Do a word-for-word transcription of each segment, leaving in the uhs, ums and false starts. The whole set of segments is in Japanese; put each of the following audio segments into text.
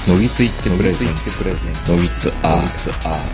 のぎついってプレゼンツのぎつアート。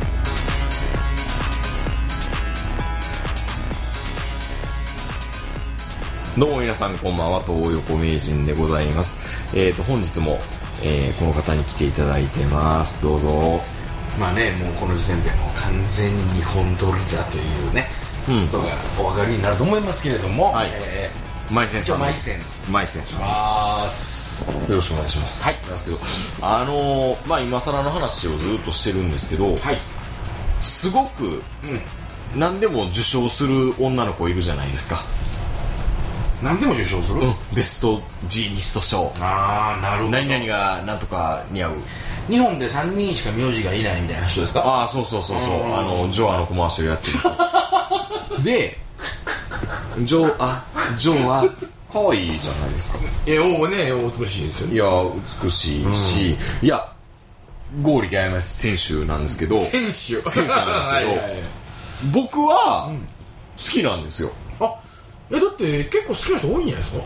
どうも皆さんこんばんは、東横名人でございます。えーと本日も、えー、この方に来ていただいてます。どうぞ。 まあね、もうこの時点でもう完全に日本撮りだというね、 うん、 ことがお分かりになると思いますけれども、 はい、 えー、マイセンさんマイセンマイセンさんあーよろしくお願いします。はい、なんですけど、あのー、まあ今更の話をずっとしてるんですけど、はい、すごく、うん、何でも受賞する女の子いるじゃないですか。 何でも受賞する、うん、 ベストジーニスト賞。 ああ、なるほど。 何々がなんとか似合う。 日本でさんにんしか名字がいないみたいな人ですか？ ああ、そうそうそうそう。あのジョアのコマーシャルやってるで、ジョあジョア可愛いじゃないですか。 いや、おね、お美しいですよね。 いや、美しいし、うん、いや、剛力彩芽選手なんですけど、 選手選手なんですけど、はいはいはい、僕は好きなんですよ。 あ、え、だって結構好きな人多いんじゃないですか？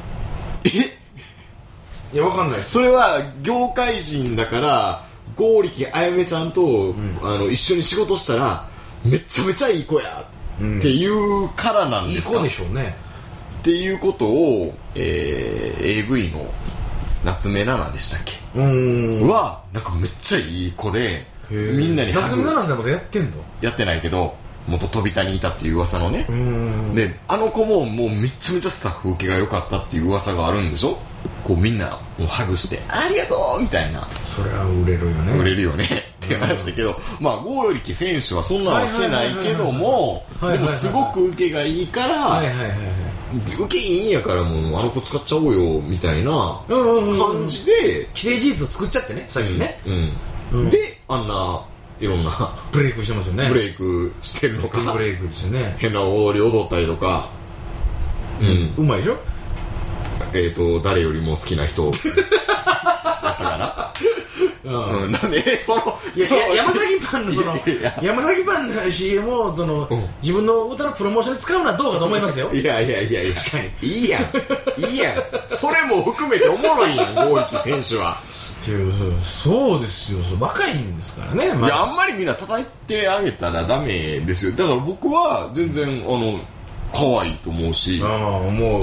えいや、わかんないです。 それは業界人だから剛力彩芽ちゃんと、うん、あの一緒に仕事したらめちゃめちゃいい子やっていうからなんですか、 うん、いい子でしょうねっていうことを、えー、エーブイ の夏目奈々でしたっけ、うーんはなんかめっちゃいい子で、みんなに夏目奈々さんまでやってんの？ やってないけど元飛び田にいたっていう噂のね。うーんで、あの子ももうめちゃめちゃスタッフ受けが良かったっていう噂があるんでしょ。こうみんなもうハグしてありがとうみたいな。 それは売れるよね。 売れるよねっていう話だけど、まあ剛力選手はそんなのはしてないけども、でもすごく受けがいいから、はいはいはいはい、受けいいんやからもうあの子使っちゃおうよみたいな感じで既成事実を作っちゃってね、先にね、 うんうん、であんないろんなブレイクしてますよね。 ブレイクしてるのか、 ブレイクですよね。 変な踊り踊ったりとか、 うん、うまいでしょ。 えっと誰よりも好きな人だったかな、うんうん、なんでそのいやいや山崎パンのその山崎パンの シーエム をその、うん、自分の歌のプロモーションに使うのはどうかと思いますよ。 いやいやいやいや、確かにいいやんいいやんそれも含めておもろいやん剛力選手は。 そうですよ、若いんですからね、 まあ、いや、あんまりみんな叩いてあげたらダメですよ。だから僕は全然あの可愛いと思うし、ああ思う、うん、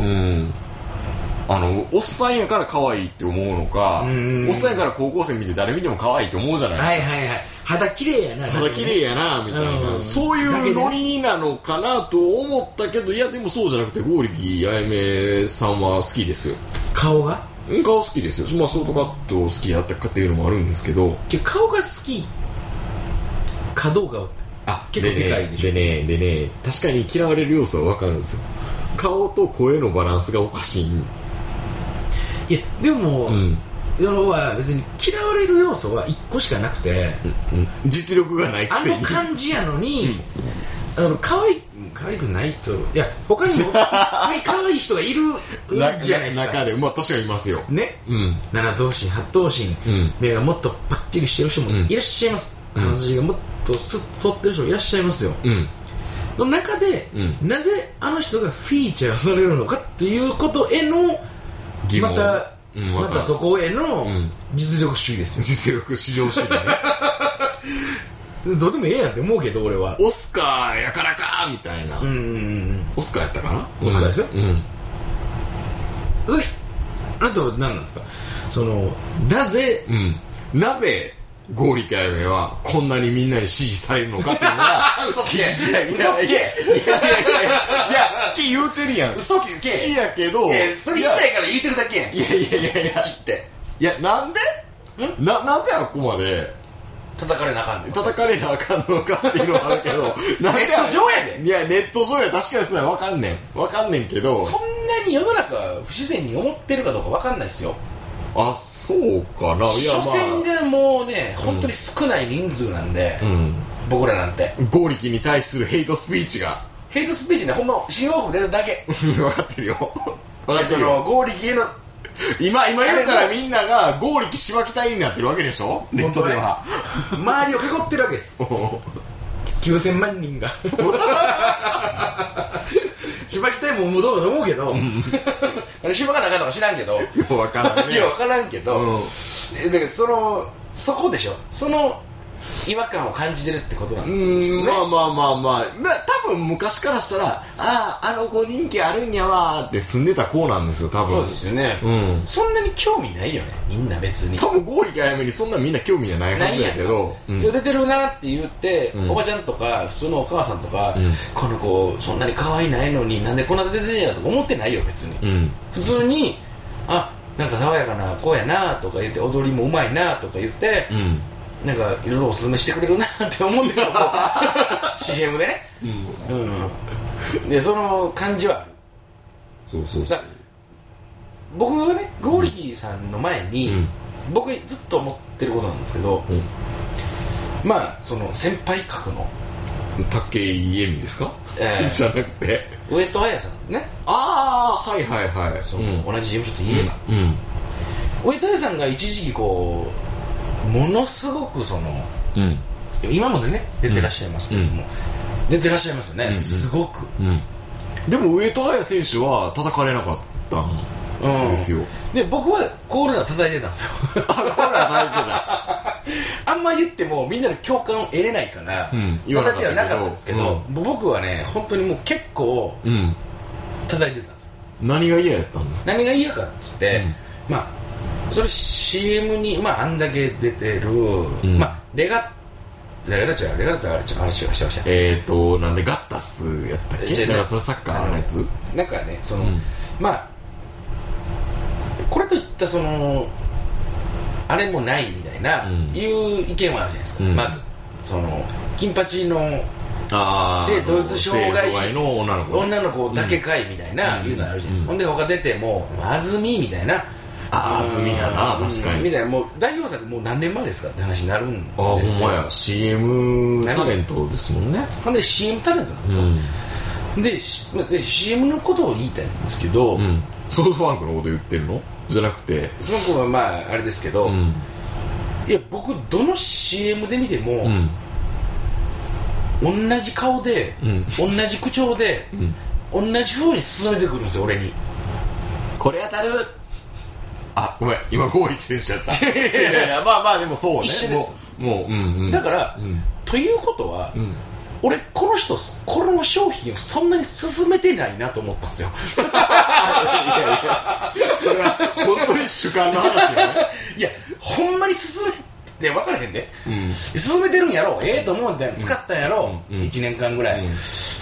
あのおっさんやから可愛いって思うのか、おっさんやから高校生見て誰見ても可愛いと思うじゃないですか。 はいはいはい、肌綺麗やな、 肌綺麗やなみたいな、そういうノリなのかなと思ったけど、いやでもそうじゃなくて剛力彩芽さんは好きですよ。 顔が顔好きですよ。まあショートカット好きやったかっていうのもあるんですけど、 顔が好きかどうかあ結構でかいでしょ。 でねでねでね確かに嫌われる要素は分かるんですよ。顔と声のバランスがおかしい。 いやでも、うん、要は別に嫌われる要素はいっこしかなくて、 うんうん、実力がないくせにあの感じやのに、うん、あの可愛い可愛くないと、いや他にも可愛い人がいるじゃないですか中で。まあ確かにいますよね、うん、七頭身八頭身、うん、目がもっとパッチリしてる人もいらっしゃいます、うん、鼻筋がもっとスッと取ってる人もいらっしゃいますよ、うん、の中で、うん、なぜあの人がフィーチャーされるのかっていうことへの疑問、また、うん、またそこへの実力主義ですよ。 実力至上主義ねどうでもええやんって思うけど、俺はオスカーやからかみたいな、うんうんうん、オスカーやったかな、 オスカーですよ、うん、それあと何なんですか、そのなぜ、 うん、なぜ剛力彩芽はこんなにみんなに支持されるのかっていうのが嘘つけ嘘つけいやいやいやいやいや好き言うてるやん。 嘘つけ好きやけど、 いやそれ言いたいから言うてるだけやん。 いやいやいやいや好きっていやなんでんななんであっこまで叩かれなあかんねん。 叩かれなあかんのかっていうのはあるけどネット上やで。 いやネット上や確かにそれ分かんねん分かんねんけど、 そんなに世の中不自然に思ってるかどうか分かんないですよ。 あ、そうかな。いや、 所詮がもうね、本当に少ない人数なんで、うん、僕らなんて剛力に対するヘイトスピーチがヘイトスピーチね、ほんま新大久保出るだけ分かってるよ分かってるよ。剛力への今今言ったらみんなが剛力しばき隊になってるわけでしょ、ネットでは。 周りを囲ってるわけですきゅうせんまんにんがしばき隊も無道だと思うけど、あれしばかなあかんのか知らんけど、 よくわからんね。 よくわからんけど、うん、だからそのそこでしょ、その違和感を感じてるってことなんですね。 うん、まあまあまあまあ、まあ、多分昔からしたら、ああ、あの子人気あるんやわーって住んでた子なんですよ、多分。 そうですよね。 うん。 そんなに興味ないよね、みんな別に。 多分、剛力あやめにそんなみんな興味はないはずやけど。 うん、出てるなって言って、 うん、 おばちゃんとか、普通のお母さんとか、うん、この子、そんなに可愛いないのになんでこんな出てんやとか思ってないよ、別に。うん、普通に、あ、なんか爽やかな子やなとか言って、踊りもうまいなとか言って、うんなんかいろいろおすすめしてくれるなって思ってるのシーエム でね、うんうん、でその感じはある。 そうそうそう。 僕はね剛力さんの前に、うん、僕ずっと思ってることなんですけど、うん、まあその先輩格の武井絵美ですか、えー、じゃなくて上戸彩さんね。 ああはいはいはい。 その、うん、同じ事務所といえば、うんうん、上戸彩さんが一時期こうものすごくその、うん、今までね出てらっしゃいますけども、うん、出てらっしゃいますよね、うん、すごく、うん、でも上戸彩選手は叩かれなかったんですよ、 うん、で僕はコールナー叩いてたんですよあ、コールナー叩いてたあんま言ってもみんなの共感を得れないから、うん、叩きはなかったんですけど、うん、僕はね本当にもう結構、うん、叩いてたんですよ。 何が嫌やったんですか。 何が嫌かっつって、うん、まあそれ シーエム に、まあ、あんだけ出てる、うん、まあ、レガレガラチャレガラチャあれ違うあれ違うしてました。 えーとなんでガッタスやったっけ。なんかそのサッカーのやつなんかねその、うん、まあこれといったそのあれもないみたいな、うん、いう意見はあるじゃないですか、うん、まずその金八の性同一障害の女の子女の子だけかいみたいな、うん、いうのあるじゃないですか、うん、ほんで他出てもあずみみたいなああ、済みやな、確かに。 みたいな、もう代表作もう何年前ですかって話になるんですよ。 ああ、ほんまや。シーエム タレントですもんね。 ほんで シーエム タレントなんですよ。うん、で, で シーエム のことを言いたいんですけど、うん、 ソフトバンクのこと言ってるのじゃなくて。 ソフトバンクはまああれですけど、うん、いや僕どの シーエム で見ても、うん、同じ顔で、うん、同じ口調で、うん、同じ風に進めてくるんですよ俺に。これ当たる。 あ、ごめん、今剛力選手やった。いやいや、まあまあでもそうね。 一緒です。 もう、もう、うんうん、 だから、うん、ということは、うん、俺この人この商品をそんなに進めてないなと思ったんですよ。いやいや、それは本当に主観の話よね。 いや、ほんまに進めて分からへんで、うん、進めてるんやろ、ええー、と思うんだよ、使ったんやろ、うん、いちねんかんぐらい。うん、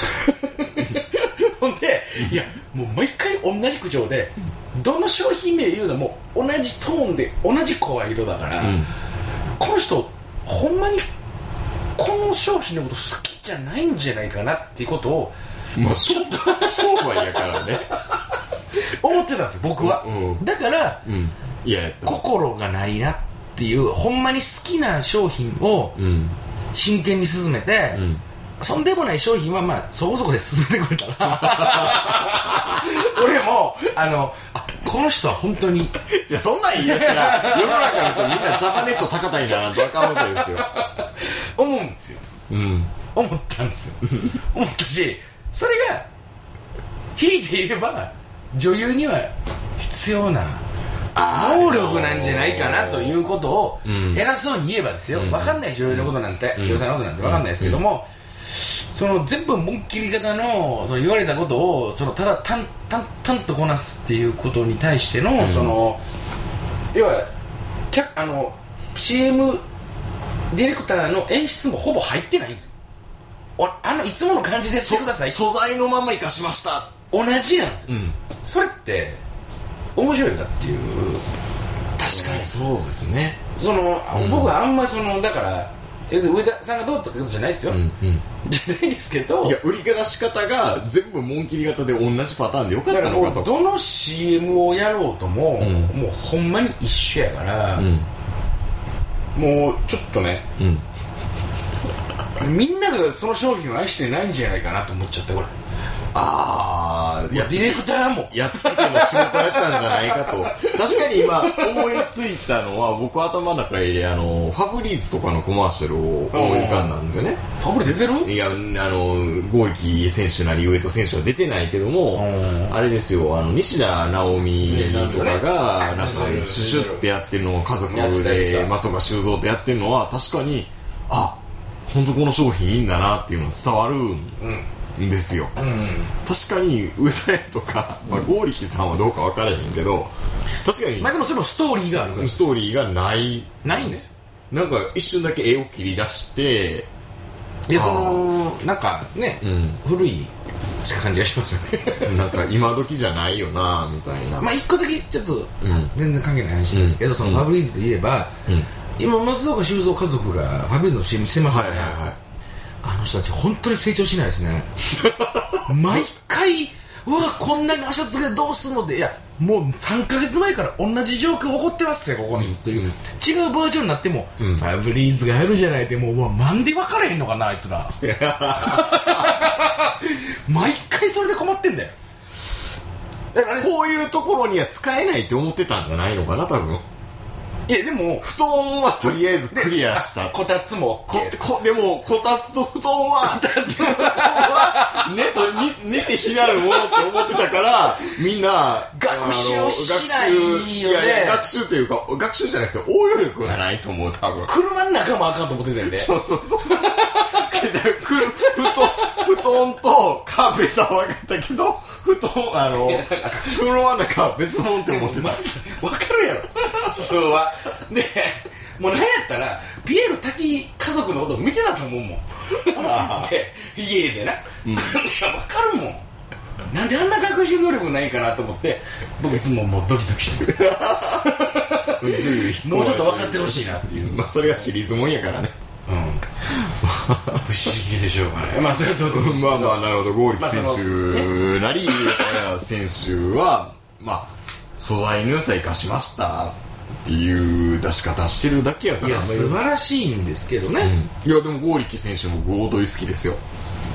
ほんで、いや、もう毎回同じ口調で。どの商品名言うのも同じトーンで同じ声色だから、うん、この人ほんまにこの商品のこと好きじゃないんじゃないかなっていうことを、 まあ、ちょっと商売やからね思ってたんですよ僕は、うんうん、だから、うん、いや心がないなっていうほんまに好きな商品を真剣に進めて、うんそんでもない商品はまあそこそこで進めてくれたら俺もあのあこの人は本当にいやそんなん言い出したら世の中の人みんなジャパネット高田にならんとあかんわけですよ思うんですよ、うん、思ったんですよ思ったしそれがひいて言えば女優には必要な能力なんじゃないかなということを偉そうに言えばですよ、うん、分かんない女優のことなんて、うん、女優さんのことなんて分かんないですけども、うんその全部紋切り型 の, その言われたことをそのただ淡々たんとこなすっていうことに対しての、うん、その要はあの シーエム ディレクターの演出もほぼ入ってないんですよ。あのいつもの感じでしてください。 素材のまま生かしました同じなんですよ、うん、それって面白いかっていう。 確かにそうですね。 その、うん、僕はあんまそのだから上田さんがどうってことじゃないですよ、うんうん、じゃないですけどいや売り出し方が全部紋切り型で同じパターンでよかったのかと。 どの シーエム をやろうとも、うん、もうほんまに一緒やから、うん、もうちょっとね、うん、みんながその商品を愛してないんじゃないかなと思っちゃったこれああ、 いやディレクターもやっつけの仕事やったんじゃないかと。確かに今思いついたのは、僕頭の中であのファブリーズとかのコマーシャルを思い浮かんだんですよね。 ファブリ出てる？ いや、あの剛力選手なり上戸選手は出てないけども、あれですよ、あの西田直美とかがなんかシュシュってやってるのを家族で松岡修造ってやってるのは確かに、あ、本当この商品いいんだなっていうのが伝わるんですよ、うんうん、確かに上田とか、まあ、剛力さんはどうか分からへんけど、確かにまあでもそのストーリーがあるから、 ストーリーがないないんですよ。 なんか一瞬だけ絵を切り出して、 いや、そのなんかね、うん、古い感じがしますよね。 なんか今時じゃないよなみたいな。 まあ一個だけちょっと、うん、全然関係ない話ですけど、うん、そのファブリーズで言えば、うん、今松岡修造家族がファブリーズの シーエム してますよね、はいはいはい、あの人たち本当に成長しないですね。毎回うわこんなに足つけでどうするので、いやもうさんかげつまえから同じ状況起こってますよここに、うん、っていう、うん、違うバージョンになっても、うん、ファブリーズがあるじゃないって、もう、もうなんで分からへんのかなあいつら。毎回それで困ってんだよ。 だからこういうところには使えないって思ってたんじゃないのかな多分。 いやでも布団はとりあえずクリアした。 こたつもここでもこたつと布団はこたつと布団は寝と寝てひなるものって思ってたからみんな学習しないよね。いやいや学習というか学習じゃなくて応用力がないと思う多分。 車の中もあかんと思ってたんで。 そうそうそう。布団布団とカーペットは分かったけど布団あの車の中は別物って思ってた。 分かるやろ普通は。でもうなんやったらピエール滝家族のこと見てたと思うもん。で家でな、うん、いや分かるもん。なんであんな学習能力ないかなと思って僕いつももうドキドキしてますもうちょっと分かってほしいなっていう。 まあそれがシリーズもんやからね。 うん、不思議でしょうがない。まあそれはどうでもいいですけど。 まあまあなるほど。剛力選手なり上田選手はまあ素材の良さ生かしましたっていう出し方してるだけやから。 いや素晴らしいんですけどね、 うん、いやでも剛力選手もゴードリ好きですよ。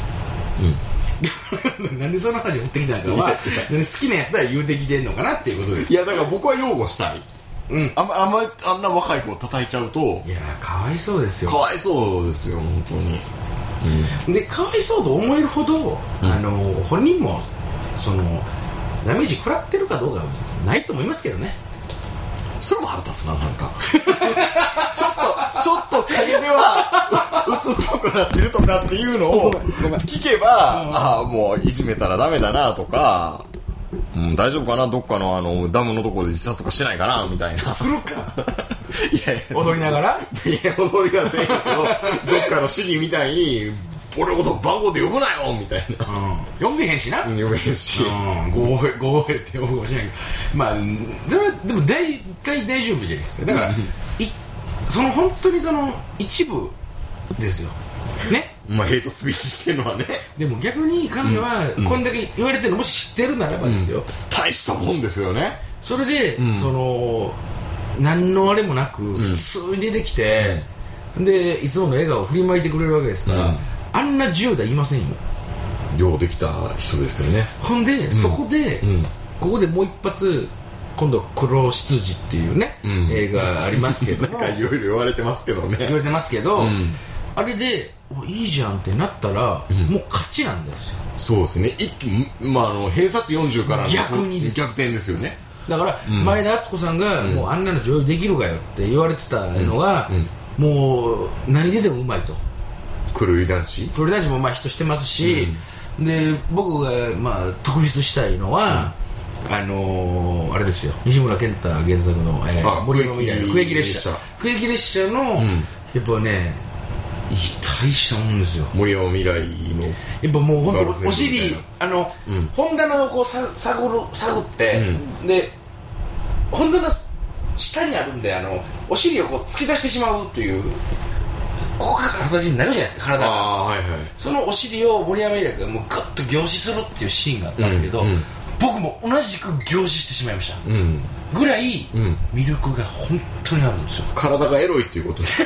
うん、なんでその話持ってきたのかは好きなやったら言うてきてんのかなっていうことです。 いやだから僕は擁護したい。うん、あんま、あんまりあんな若い子を叩いちゃうと、 いやかわいそうですよ。 かわいそうですよ本当に、 うん、でかわいそうと思えるほど、うん、あの本人もそのダメージ食らってるかどうかはないと思いますけどね。 それも腹立つな。なんかちょっとちょっと陰ではうつっぽくなってるとかっていうのを聞けば、うん、ああもういじめたらダメだなとか、うん、大丈夫かな、どっかのあのダムのところで自殺とかしてないかなみたいな。 するかいやいや踊りながらいや踊りはせんけどどっかの市議みたいに俺のこと番号で呼ぶなよみたいな、 うん、呼べへんしな、 うん、呼べへんし、 ごえごえって呼ぶかもしれないけど、まあそれはでも大体大丈夫じゃないですか。だから、うん、いその本当にその一部ですよね。 まあヘイトスピーチしてるのはね。 でも逆に彼女はこんだけ言われてるのも知ってるならばですよ、うん、 大したもんですよね。 それで、うん、その何のあれもなく普通に出てきて、うん、でいつもの笑顔を振りまいてくれるわけですから、うん、あんなじゅう代いませんよ。 ようできた人ですよね。 ほんで、うん、そこで、うん、ここでもう一発今度黒執事っていうね、うん、映画ありますけどなんかいろいろ言われてますけどね。 言われてますけど、うん、あれでいいじゃんってなったら、うん、もう勝ちなんですよ。 そうですね。一気、まあ、あの偏差値よんじゅうからの逆にです。 逆転ですよね。 だから、うん、前田敦子さんが、うん、もうあんなの女優できるかよって言われてたのが、うんうん、もう何出てもうまいと。 黒い男子黒い男子もまあヒットしてますし、うん、で僕がまあ特筆したいのは、うん、あのー、あれですよ、西村健太原作の、えー、森山未来の区域列車区域列車の、うん、やっぱね大したもんですよ。 森山未来のやっぱもう本当お尻あの、うん、本棚をこうさ探る探って、うん、で本棚下にあるんであのお尻をこう突き出してしまうというここが形になるじゃないですか体が。あ、はいはい、そのお尻を森山未来がもうガッと凝視するっていうシーンがあったんですけど、うんうん、僕も同じく凝視してしまいました、うん、ぐらい魅力が本当にあるんですよ。 体がエロいっていうことです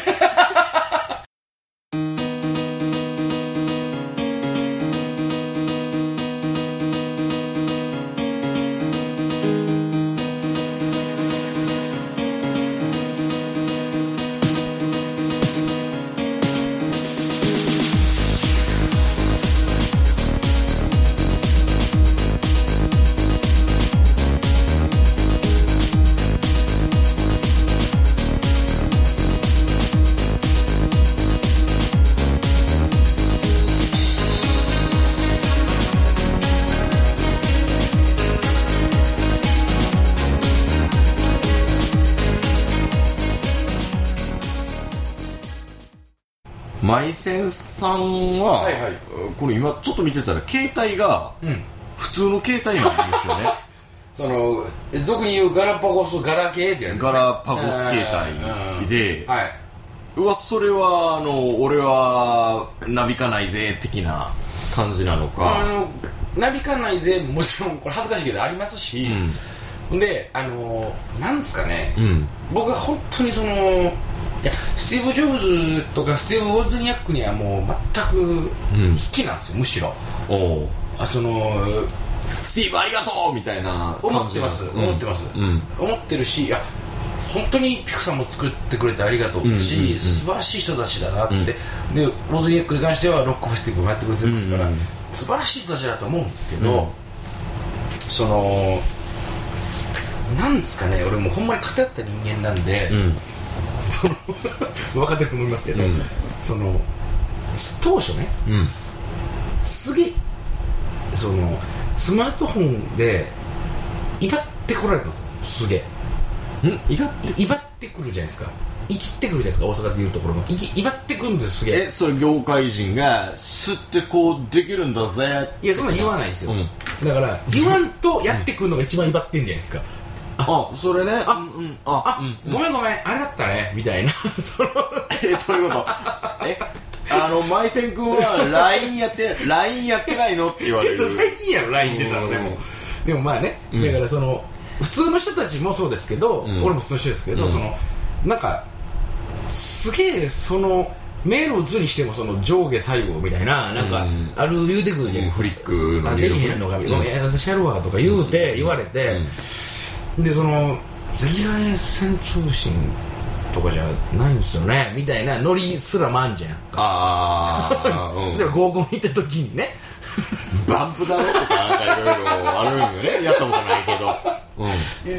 マイセンさんは、はいはい、これ今ちょっと見てたら携帯が普通の携帯なんですよね。 その俗に言うガラパゴスガラケーってやつ、ね、 ガラパゴス携帯で、はい、うわそれはあの俺はなびかないぜ的な感じなのか、 あのなびかないぜもちろんこれ恥ずかしいけどありますし、うん、であのなんですかね、うん、僕は本当にそのいやスティーブ・ジョブズとかスティーブ・ウォズニアックにはもう全く好きなんですよ、うん、むしろおあそのスティーブありがとうみたいな思ってます、うん、思ってます、うん、思ってるし、いや本当にピクサーも作ってくれてありがとうし、うんうんうん、素晴らしい人たちだなって、うん、でウォズニアックに関してはロックフェスティバルもやってくれてますから、うんうん、素晴らしい人たちだと思うんですけど、うん、そのなんですかね、俺もほんまに偏った人間なんで、うんその分かってると思いますけど、うん、その当初ね、うん、すげえそのスマートフォンで威張ってこられたんですよ、すげえん威張って威張ってくるじゃないですか、生きてくるじゃないですか、大阪でいうところの威張ってくるんです、すげえ。 えそれ業界人が吸ってこうできるんだぜ、 いやそんな言わないですよ、うん、だから言わんとやってくるのが一番威張ってんじゃないですか。 あ、それね。 あ、うん、あ、あ、うん、ごめんごめん、あれだったね、みたいな。そのえ、どういうことえ、あの、マイセン君は ライン やって、ライン やってないのって言われる。 最近やろ、ライン 出たの、でも。でもまあね、うん、だからその、普通の人たちもそうですけど、うん、俺も普通の人ですけど、うん、その、なんか、すげえ、その、メールを打つにしてもその上下左右みたいな、なんか、ある言うてくるじゃん。 フリックの入力。あ、できへんのか、ごめん、私やるわ、とか言うて、言われて、でその赤外線通信とかじゃないんですよねみたいなノリすらもあんじゃん。 ああ、 うん、例えば合コン行った時にねバンプだろとかなんかいろいろあるんよね、やったことないけど、うん、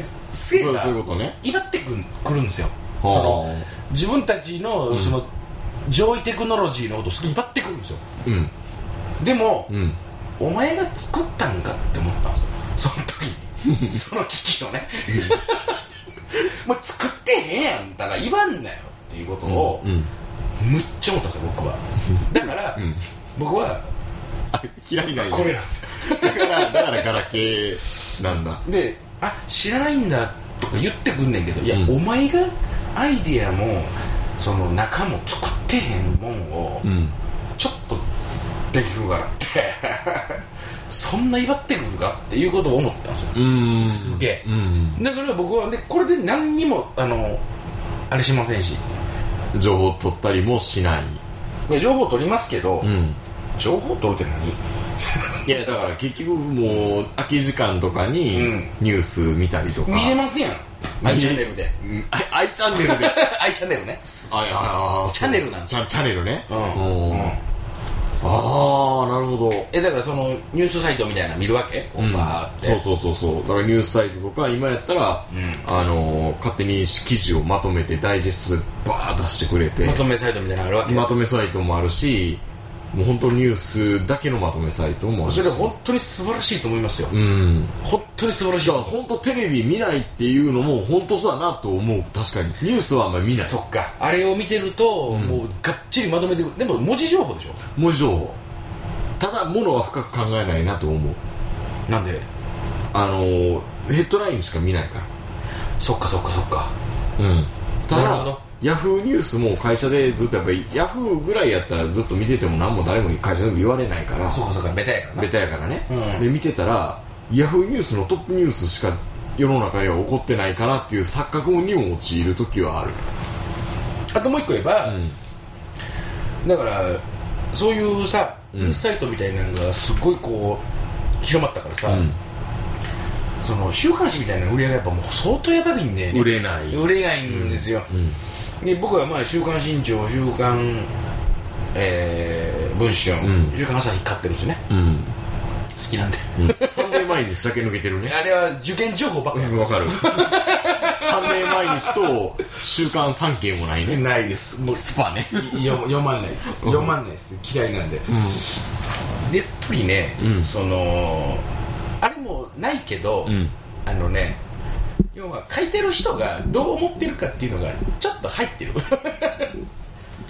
すげえさ、 そういうことね、 威張ってくるんですよ。その自分たちの、うん、その上位テクノロジーのことを威張ってくるんですよ、うん、でも、うん、お前が作ったんかって思ったんですよ、その時にその機器をねもう作ってへんやんだから言わんなよっていうことを、うんうん、むっちゃ思ったんですよ僕は。だから、うん、僕はあ嫌いないこれなんですよだからだからガラケーなんだで、あ知らないんだとか言ってくんねんけど、いや、うん、お前がアイディアもその中も作ってへんもんを、うん、ちょっとできるからってそんな威張ってくるかっていうことを思ったんですよ。うーん、すげえ。だから僕はでこれで何にもあのあれしませんし、 情報取ったりもしない。 いや情報取りますけど、うん、情報取るって何いやだから結局もう空き時間とかにニュース見たりとか、 見れますやん、アイチャンネルで、 アイチャンネルでアイチャンネルね、 ああチャンネルなんチャンネルね、うん、うん、ああなるほど。 えだからそのニュースサイトみたいなの見るわけ、うん、バーって。 そうそうそうそう、だからニュースサイトとか今やったら、うん、あの勝手に記事をまとめてダイジェストでバー出してくれて、 まとめサイトみたいなのあるわけ。 まとめサイトもあるし、もう本当にニュースだけのまとめサイトもあるし、 それは本当に素晴らしいと思いますよ。うん、本当に素晴らしい。 だから本当テレビ見ないっていうのも本当そうだなと思う。確かにニュースはあんまり見ない。 そっか、あれを見てると、うん、もうがっちりまとめてくる。でも文字情報でしょ。 文字情報、ただ物は深く考えないなと思う。 なんで？ あのヘッドラインしか見ないから。 そっかそっかそっか。 うん。ただヤフーニュースも会社でずっとやっぱりヤフーぐらいやったらずっと見てても何も誰も会社でも言われないから。 そうかそうか、ベタやからな。 ベタやからね、うん、で見てたらヤフーニュースのトップニュースしか世の中には起こってないかなっていう錯覚にも陥る時はある。 あともう一個言えば、うん、だからそういうさニュースサイトみたいなのがすごいこう広まったからさ、うん、その週刊誌みたいな売り上げやっぱもう相当やばいんで、 ね、売れない売れないんですよ、うんうん、で僕はまあ週刊新潮、週刊、えー、文春、うん、週刊朝日買ってるんですね、うん、好きなんで、 うん、さんねんまえに仕掛け抜けてるね。 あれは受験情報ばっかりわかるさんねんまえにしと週刊産経もないね。 ないです、もうスパね読まないです、読まないです、嫌いなんで、うん、でやっぱりね、うん、そのあれもないけど、うん、あのね、要は書いてる人がどう思ってるかっていうのがちょっと入ってるあ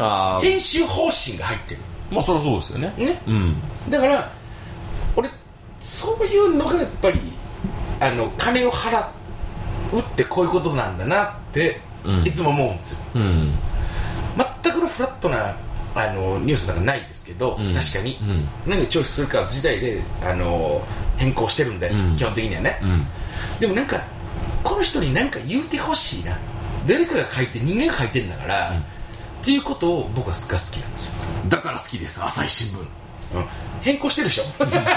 あ編集方針が入ってる。 まあそりゃそうですよね。 ね、 うん、 だから俺そういうのがやっぱりあの金を払うってこういうことなんだなって、うん、いつも思うんですよ、うん、全くのフラットなあのニュースなんかないですけど、うん、確かに、うん、何でチョイスするか自体であの変更してるんで、うん、基本的にはね、うん、でもなんかこの人に何か言うてほしいな、誰かが書いて人間が書いてるんだから、うん、っていうことを僕は好きなんですよ。 だから好きです、朝日新聞、うん、 変更してるでしょ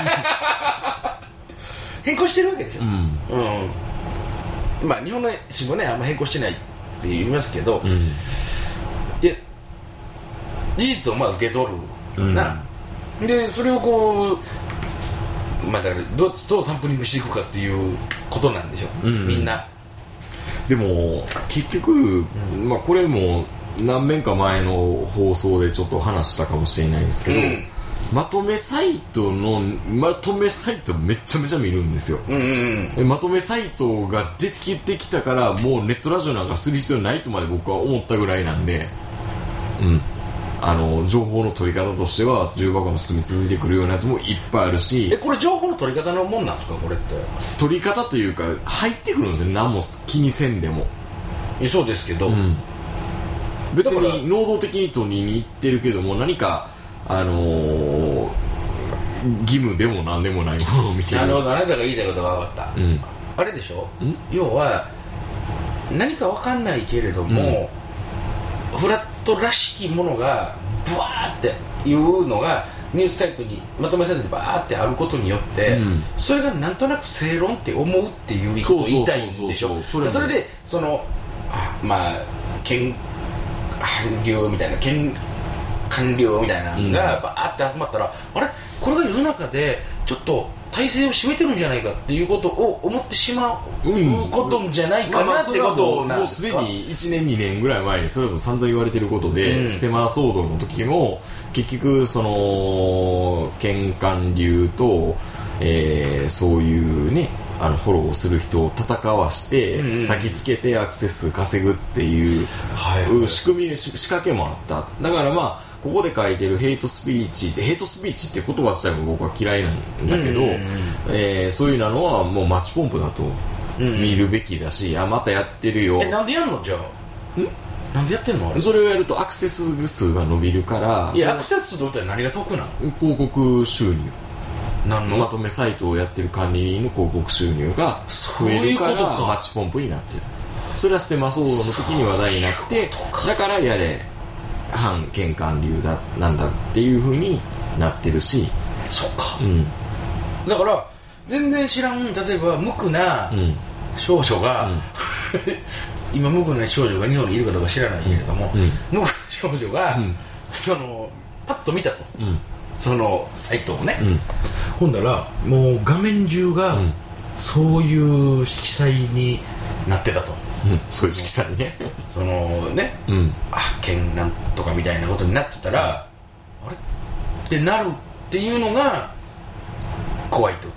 変更してるわけでしょ、うんうん、まあ日本の新聞ねあんま変更してないって言いますけど、うん、いや事実をまあ受け取るな、うん、でそれをこうまあだからどう、どうサンプリングしていくかっていうことなんでしょ、うん、みんな。 でも結局、うん、まあこれも何年か前の放送でちょっと話したかもしれないんですけど、うん、まとめサイトのまとめサイトめっちゃめちゃ見るんですよ、うんうんうん、まとめサイトが出てきてきたからもうネットラジオなんかする必要ないとまで僕は思ったぐらいなんで、うん、あの情報の取り方としては重箱の隅続いてくるようなやつもいっぱいあるし。 えこれ情報の取り方のもんなんですかこれって。 取り方というか入ってくるんですよ、何も気にせんでも。 えそうですけど、うん、 別に能動的に取りに行ってるけども何かあのー、義務でも何でもないものを見てる。 なるほど、あなたが言いたいことが分かった、うん、あれでしょ、要は何か分かんないけれども、うん、フラットらしきものがブワーっていうのがニュースサイトにまとめサイトにバーってあることによって、うん、それがなんとなく正論って思うっていうことを言いたいんでしょ。それでそのあまあ権官僚みたいな権官僚みたいなのがバーって集まったら、うん、あれこれが世の中でちょっと体制を占めてるんじゃないかっていうことを思ってしまうことじゃないかなってことなんですか。 もうすでにいちねんにねんぐらい前にそれも散々言われてることで、うん、ステマ騒動の時も結局その権官流と、えー、そういうねあのフォローする人を戦わして焚きつけてアクセス数稼ぐっていう仕組み、仕掛けもあった。だからまあここで書いてるヘイトスピーチってヘイトスピーチって言葉自体も僕は嫌いなんだけど、えー、そういうのはもうマッチポンプだと見るべきだし、あまたやってるよ。 えなんでやんのじゃあ。んなんでやってんのあれ。 それをやるとアクセス数が伸びるから。 いやアクセス数とって何が得なの。 広告収入。 何のまとめサイトをやってる管理人の広告収入が増えるからマッチポンプになってる。それはステマ騒動の時に話題になってだからやれ反権官流だなんだっていう風になってるし。 そうか、うん、だから全然知らん例えば無垢な少女が、うん、今無垢な少女が日本にいるかどうか知らないけれども、うんうん、無垢な少女が、うん、そのパッと見たと、うんそのサイトをね、うん、ほんだらもう画面中がそういう色彩になってたと、 うん、そういう色彩ねそのね、うん、あ剣なんとかみたいなことになってたら、うん、あれってなるっていうのが怖いってこと。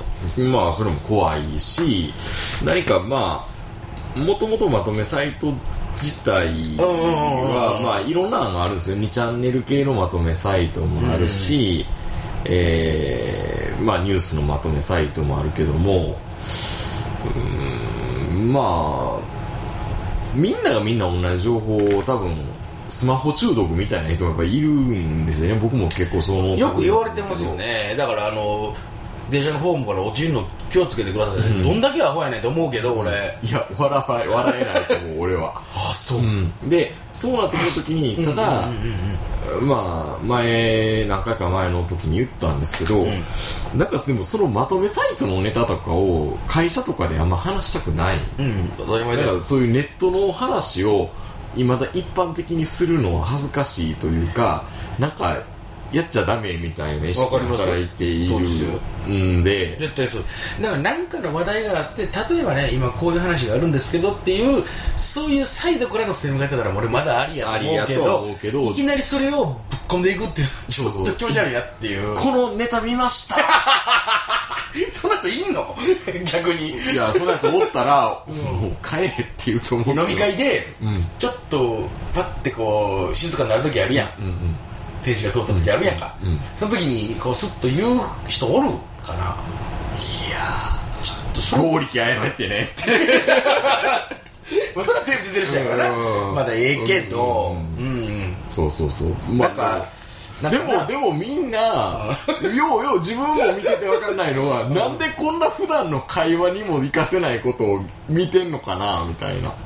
まあそれも怖いし何かまあもともとまとめサイト自体はまあいろんなのがあるんですよ。にチャンネル系のまとめサイトもあるし、うんえーまあ、ニュースのまとめサイトもあるけどもうーんまあみんながみんな同じ情報を多分スマホ中毒みたいな人がやっぱいるんですよね。僕も結構そのよく言われてますよね。だからあの電車のホームから落ちるの気をつけてください、うん、どんだけアホやねんと思うけど俺いや笑え笑えないと思う俺はあそう、 うん、でそうなってくるときにただまあ前何回か前の時に言ったんですけど、うん、なんかでもそのまとめサイトのネタとかを会社とかであんま話したくない、うん、当たり前だからそういうネットの話を未だ一般的にするのは恥ずかしいというかなんかやっちゃダメみたいな意識が働いているんで絶対そうだから何かの話題があって例えばね今こういう話があるんですけどっていうそういうサイドからの攻め方だったら俺まだありやと思うけどいきなりそれをぶっ込んでいくっていうのはちょっと気持ち悪いなっていうこのネタ見ましたそんな人いんの逆に。 いや、そんなやつおったら、うん、もう帰れって言うと思う。 飲み会で、うん、ちょっとパッてこう静かになる時あるやん、うんうん、天使が通った時あるやんか、うんうん、その時にこうスッと言う人おるかな。いやー、ちょっとその合力あやめってねそれはテレビ出てる人やからな、まだええけど、うん、うんうん、 そうそうそう、まあ、なんかでもでもみんなようよう自分も見てて分かんないのは、うん、なんでこんな普段の会話にも活かせないことを見てんのかなみたいな。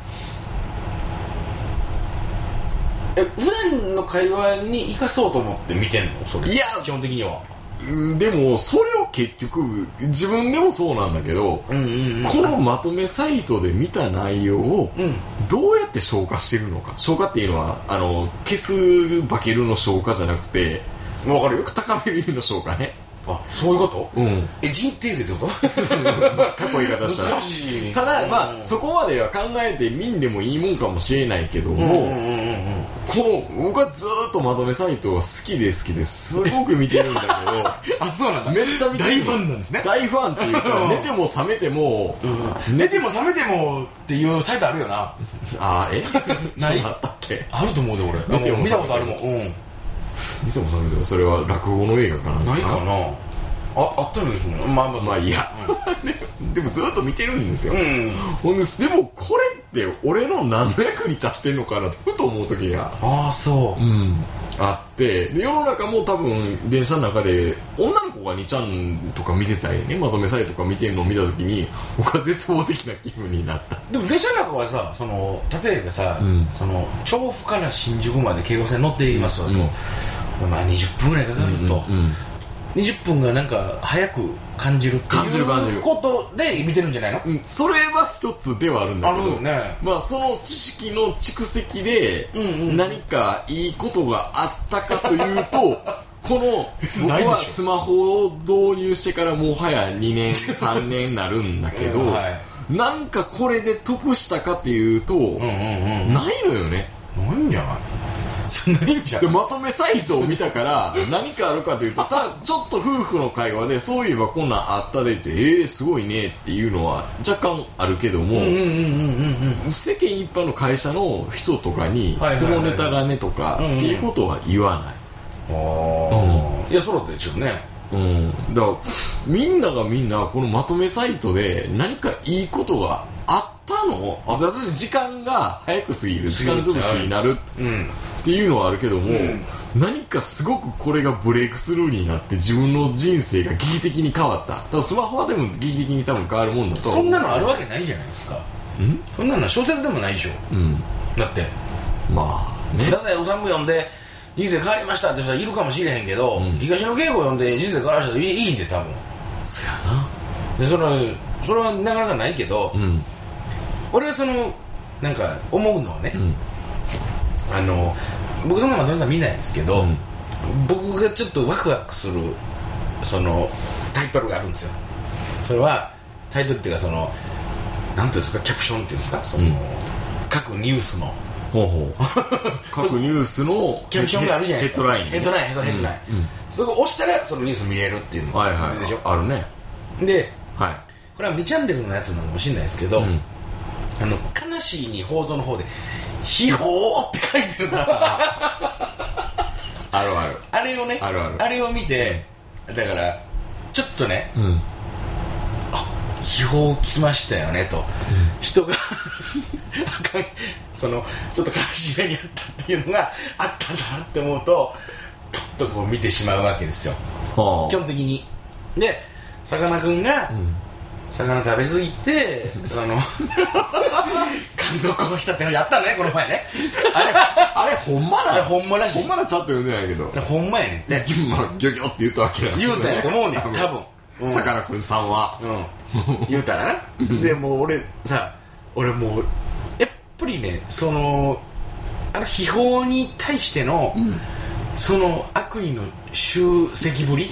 え、普段の会話に生かそうと思って見てんのそれ。いや基本的にはでもそれを結局自分でもそうなんだけど、うんうんうん、このまとめサイトで見た内容をどうやって消化してるのか。消化っていうのはあの消すバケルの消化じゃなくて、 分かるよ、 高める意味の消化ね。 あ、そういうこと、うん、え、人定税ってことかっこいい言い方したら難しい。ただ、まあ、そこまでは考えてみんでもいいもんかもしれないけども、うんうんうんうん、この僕はずーっとまとめサイトは好きで好きですごく見てるんだけどあ、そうなんだ、 めっちゃ見てる。 大ファンなんですね。 大ファンっていうか寝ても覚めても、 うん、寝ても覚めてもっていうタイトルあるよな。 あー、えないあったっけ。 あると思うで俺。寝ても見たことあるもん。うん、 見ても覚めても、それは落語の映画かな。 ないかなあ、あったのですね。まあまあまあいいや、うん、でもずっと見てるんですよ、うん、ほんででもこれって俺の何の役に立ってんのかなとふと思う時がああそう、うん、 あって、世の中も多分電車の中で女の子がにちゃんとか見てたりね、まとめサイトとか見てるのを見た時に僕は絶望的な気分になった。 でも電車の中はさ、その例えばさ、うん、その調布から新宿まで京王線乗っていますわと、うん、まあにじゅっぷんぐらいかかると、うんうんうん、にじゅっぷんがなんか早く感じるっていうことで見てるんじゃないの、うん、 それは一つではあるんだけど、 あるよね、 まあ、その知識の蓄積で何かいいことがあったかというと、うんうん、この僕はスマホを導入してからもはやにねんさんねんになるんだけど、うん、はい、なんかこれで得したかっていうと、うんうんうん、ないのよね。 ないんじゃないないんじゃでまとめサイトを見たから何かあるかというと、たちょっと夫婦の会話でそういえばこんなんあったでって、えー、すごいねっていうのは若干あるけども、世間一般の会社の人とかに、はいはいはいはい、このネタがねとか、うんうん、っていうことは言わない。 あ、うん、いやそうだったでしょうね。 うん、だからみんながみんなこのまとめサイトで何かいいことがあったの？私時間が早く過ぎる、時間潰しになるっていうのはあるけども、うん、何かすごくこれがブレイクスルーになって自分の人生が劇的に変わった。だからスマホはでも劇的に多分変わるもんだと。 そんなのあるわけないじゃないですか。ん？そんなの小説でもないでしょ、うん、だってまあね、 太宰治読んで人生変わりましたって人はいるかもしれへんけど、うん、東野圭吾読んで人生変わりましたっていいんで多分。 そやな。 でそれそれはなかなかないけど、うん、俺はそのなんか思うのはね、うん、あの僕そんなまとめさん見ないんですけど、うん、僕がちょっとワクワクするそのタイトルがあるんですよ。それはタイトルっていうかそのなんていうんですか、キャプションっていうんですか、その、うん、各ニュースのほうほう各ニュースのキャプションがあるじゃないですか。 ヘッドライン、ね、 ヘッドラインヘッドライン、うんうん、そこ押したらそのニュース見れるっていうのがあるでしょ、はいはい、あるね。で、はい、これはにチャンネルのやつなのかもしれないですけど、うん、あの悲しいに報道の方で秘宝って書いてるなあるある、 あれをね、 あるある、 あれを見て、だからちょっとね、うん、あ、秘宝聞きましたよねと、うん、人があかん、そのちょっと悲しい目にあったっていうのがあったんだなって思うとパッとこう見てしまうわけですよ、基本的に。で、さかなクンが、うん、魚食べ過ぎてあの肝臓壊したってのやったのね、この前ね。 あれあれほんまな、 ほんまらしい。 ほんまなちゃんと読んでないけど、 ほんまやねんって、 まあ、ギョギョって言ったわけなん言うたんやと思うねん多分、 さかなクンさんは、 うん、言うたらなでもう俺さ、俺もうやっぱりね、そのあの秘宝に対しての、うん、その悪意の集積ぶり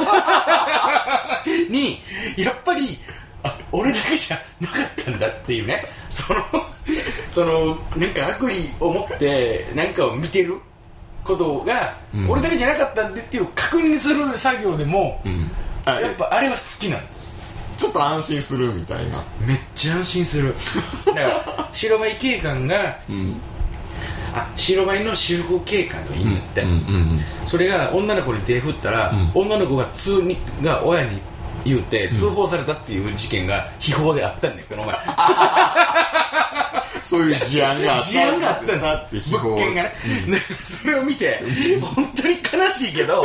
にやっぱりあ、俺だけじゃなかったんだっていうね、そのそのなんか悪意を持って何かを見てることが、うん、俺だけじゃなかったんでっていう確認する作業でも、うん、あ、やっぱあれは好きなんです。 ちょっと安心するみたいな。 めっちゃ安心する。だから白バイ警官が、うん、あ白バイの私服警官がいいんだって、うんうんうん、それが女の子に手振ったら、うん、女の子が通にが親に言うて通報されたっていう事件が秘宝であったんだけど、お前そういう事案があった事案があったんだって物件がね、うん、それを見て本当に悲しいけど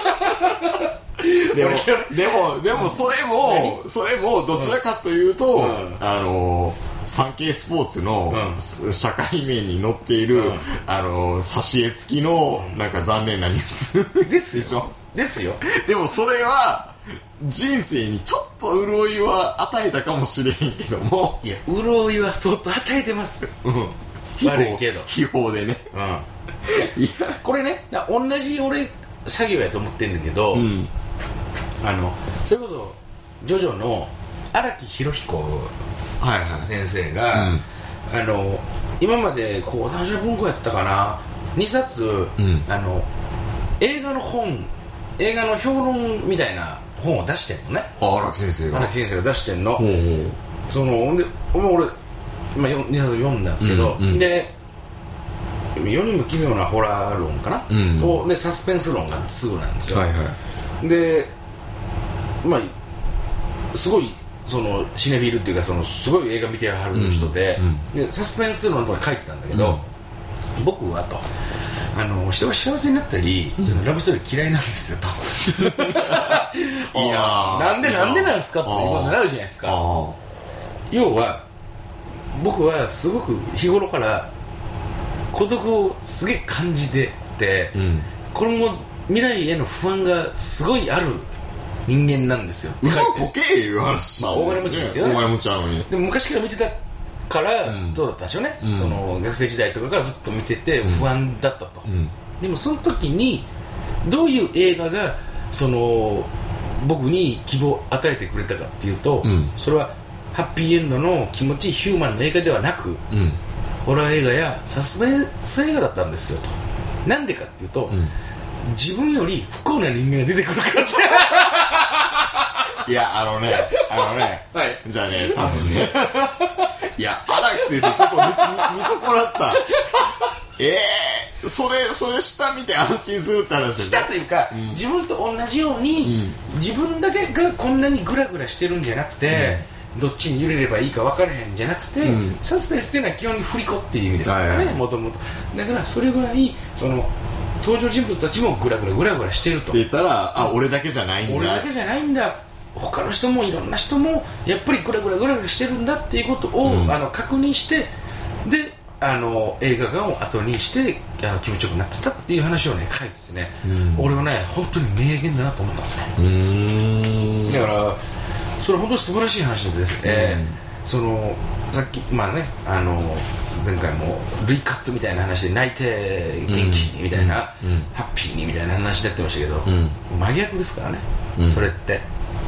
でもでもでもそれもそれもどちらかというと、うん、あのサンケイスポーツの社会面に載っている、うん、あの挿絵付きのなんか残念なニュースですよですよ。 でもそれは人生にちょっと潤いは与えたかもしれへんけども、 いや潤いは相当与えてます、うん、悪いけど秘宝でね、うん、 いやこれね同じ俺作業やと思ってんだけど、うん、あのそれこそジョジョの荒木博彦先生が、はいはいうん、あの今まで講談社文庫やったかなにさつ、うん、あの映画の本映画の評論みたいな本を出してんのね。 荒木先生が荒木先生が出してんの。ほうほうそので俺今読んだんですけど、うんうん、で世にも奇妙なホラー論かな、うんうん、とでサスペンス論がすぐなんですよ、はいはい、でまあすごいそのシネフィルっていうかそのすごい映画見てはる人で、うんうん、でサスペンス論とか書いてたんだけど、うん、僕はとあの人が幸せになったり、うん、ラブストーリー嫌いなんですよといやなんでなんでなんですかっていうことになるじゃないですか。要は僕はすごく日頃から孤独をすげえ感じてて、うん、これも未来への不安がすごいある人間なんですよ。 嘘こけいう話、 まあ大金持ちですけどね、 大金持ちなのに。 でも昔から見てたからそうだったでしょうね、うん、その学生時代とかからずっと見てて不安だったと、うん、でもその時にどういう映画がその僕に希望を与えてくれたかっていうと、うん、それはハッピーエンドの気持ちいいヒューマンの映画ではなく、うん、ホラー映画やサスペンス映画だったんですよと。なんでかっていうと、うん、自分より不幸な人間が出てくるからっていやあのねあのね、はい、じゃあね多分ねいや荒木先生ちょっと見損なったえー、それそれ下見て安心するって話したというか、うん、自分と同じように、うん、自分だけがこんなにグラグラしてるんじゃなくて、うん、どっちに揺れればいいか分からへんじゃなくて、うん、サスペンスっていうのは基本に振り子っていう意味ですからね、もともとだからそれぐらいその登場人物たちもグラグラグラグラしてるとって言ったらあ俺だけじゃないんだ俺だけじゃないんだ他の人もいろんな人もやっぱりグラグラグラグラしてるんだっていうことを、うん、あの確認してであの映画館を後にしてあの気持ちよくなってたっていう話をね書いててね、うん、俺はね本当に名言だなと思ったんですね。うーんだからそれ本当に素晴らしい話ですね、うん、そのさっきまあねあの前回も類活みたいな話で泣いて元気にみたいな、うんうん、ハッピーにみたいな話になってましたけど、うん、真逆ですからね、うん、それって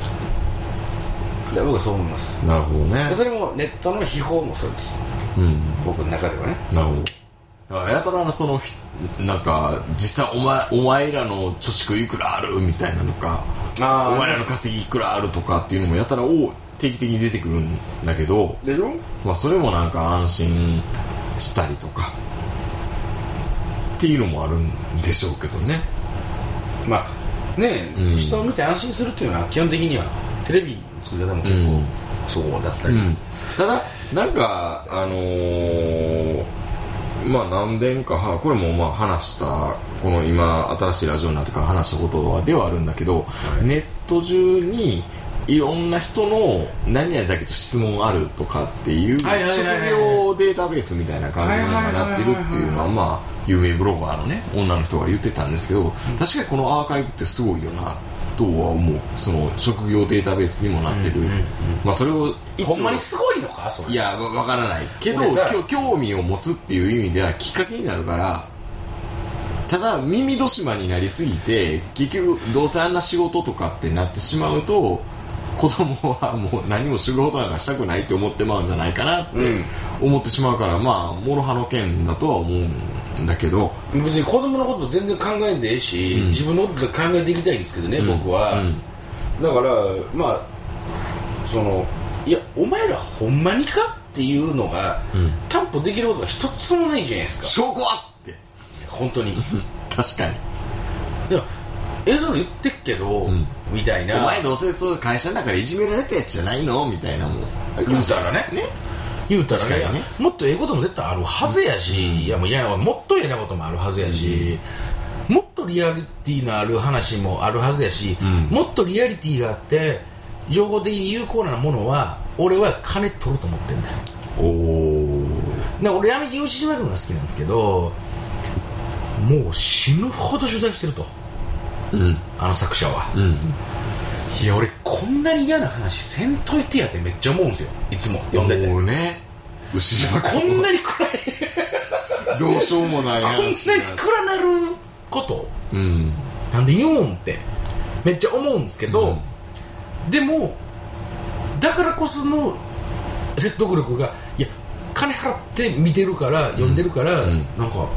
僕はそう思います。 なるほどね。 それもネットの秘宝もそうです、うん、僕の中ではね。 なるほど。やたらそのなんか実際お前お前らの貯蓄いくらあるみたいなとかあお前らの稼ぎいくらあるとかっていうのもやたらお定期的に出てくるんだけどでしょ、 まあ、それもなんか安心したりとかっていうのもあるんでしょうけどね。 まあね、うん、人を見て安心するっていうのは基本的にはテレビ作り方も結構そうだったり、うんうん、 ただなんかあのー、まあ何年かはこれもまあ話したこの今新しいラジオになってから話したことではあるんだけど、はい、ネット中にいろんな人の何々だけど質問あるとかっていう職業データベースみたいな感じになってるっていうのはまあ有名ブロガーのね女の人が言ってたんですけど、確かにこのアーカイブってすごいよなとは思う。その職業データベースにもなってる、うんうんうん、まあそれをほんまにすごいのかそれ。 いやわからないけど興味を持つっていう意味ではきっかけになるから。ただ耳戸島になりすぎて結局どうせあんな仕事とかってなってしまうと子供はもう何も仕事なんかしたくないって思ってまうんじゃないかなって思ってしまうから、うん、まあ諸刃の剣だとは思うんだけど、 別に子供のこと全然考えんでええし、うん、自分のことで考えていきたいんですけどね、うん、僕は、うん、だからまあそのいやお前らほんまにかっていうのが、うん、担保できることが一つもないじゃないですか。 証拠はって本当に確かに。 いや映像言ってっけど、うん、みたいな。 お前どうせそう会社の中でいじめられたやつじゃないのみたいなもん言うたらねね言うたら ね, ねもっとええことも絶対あるはずやし、うん、いやもういやもっとええなこともあるはずやし、うん、もっとリアリティのある話もあるはずやし、うん、もっとリアリティがあって情報的に有効なものは俺は金取ると思ってんだよ。おお。で俺闇金牛島君が好きなんですけどもう死ぬほど取材してると、うん、あの作者は、うん、いや俺こんなに嫌な話せんといてやってめっちゃ思うんですよいつも読んでて。もうね牛島君こんなに暗いどうしようもない話こんなに暗なること、うん、なんで言うんってめっちゃ思うんですけど、うん、でもだからこその説得力がいや金払って見てるから読んでるから、うん、なんか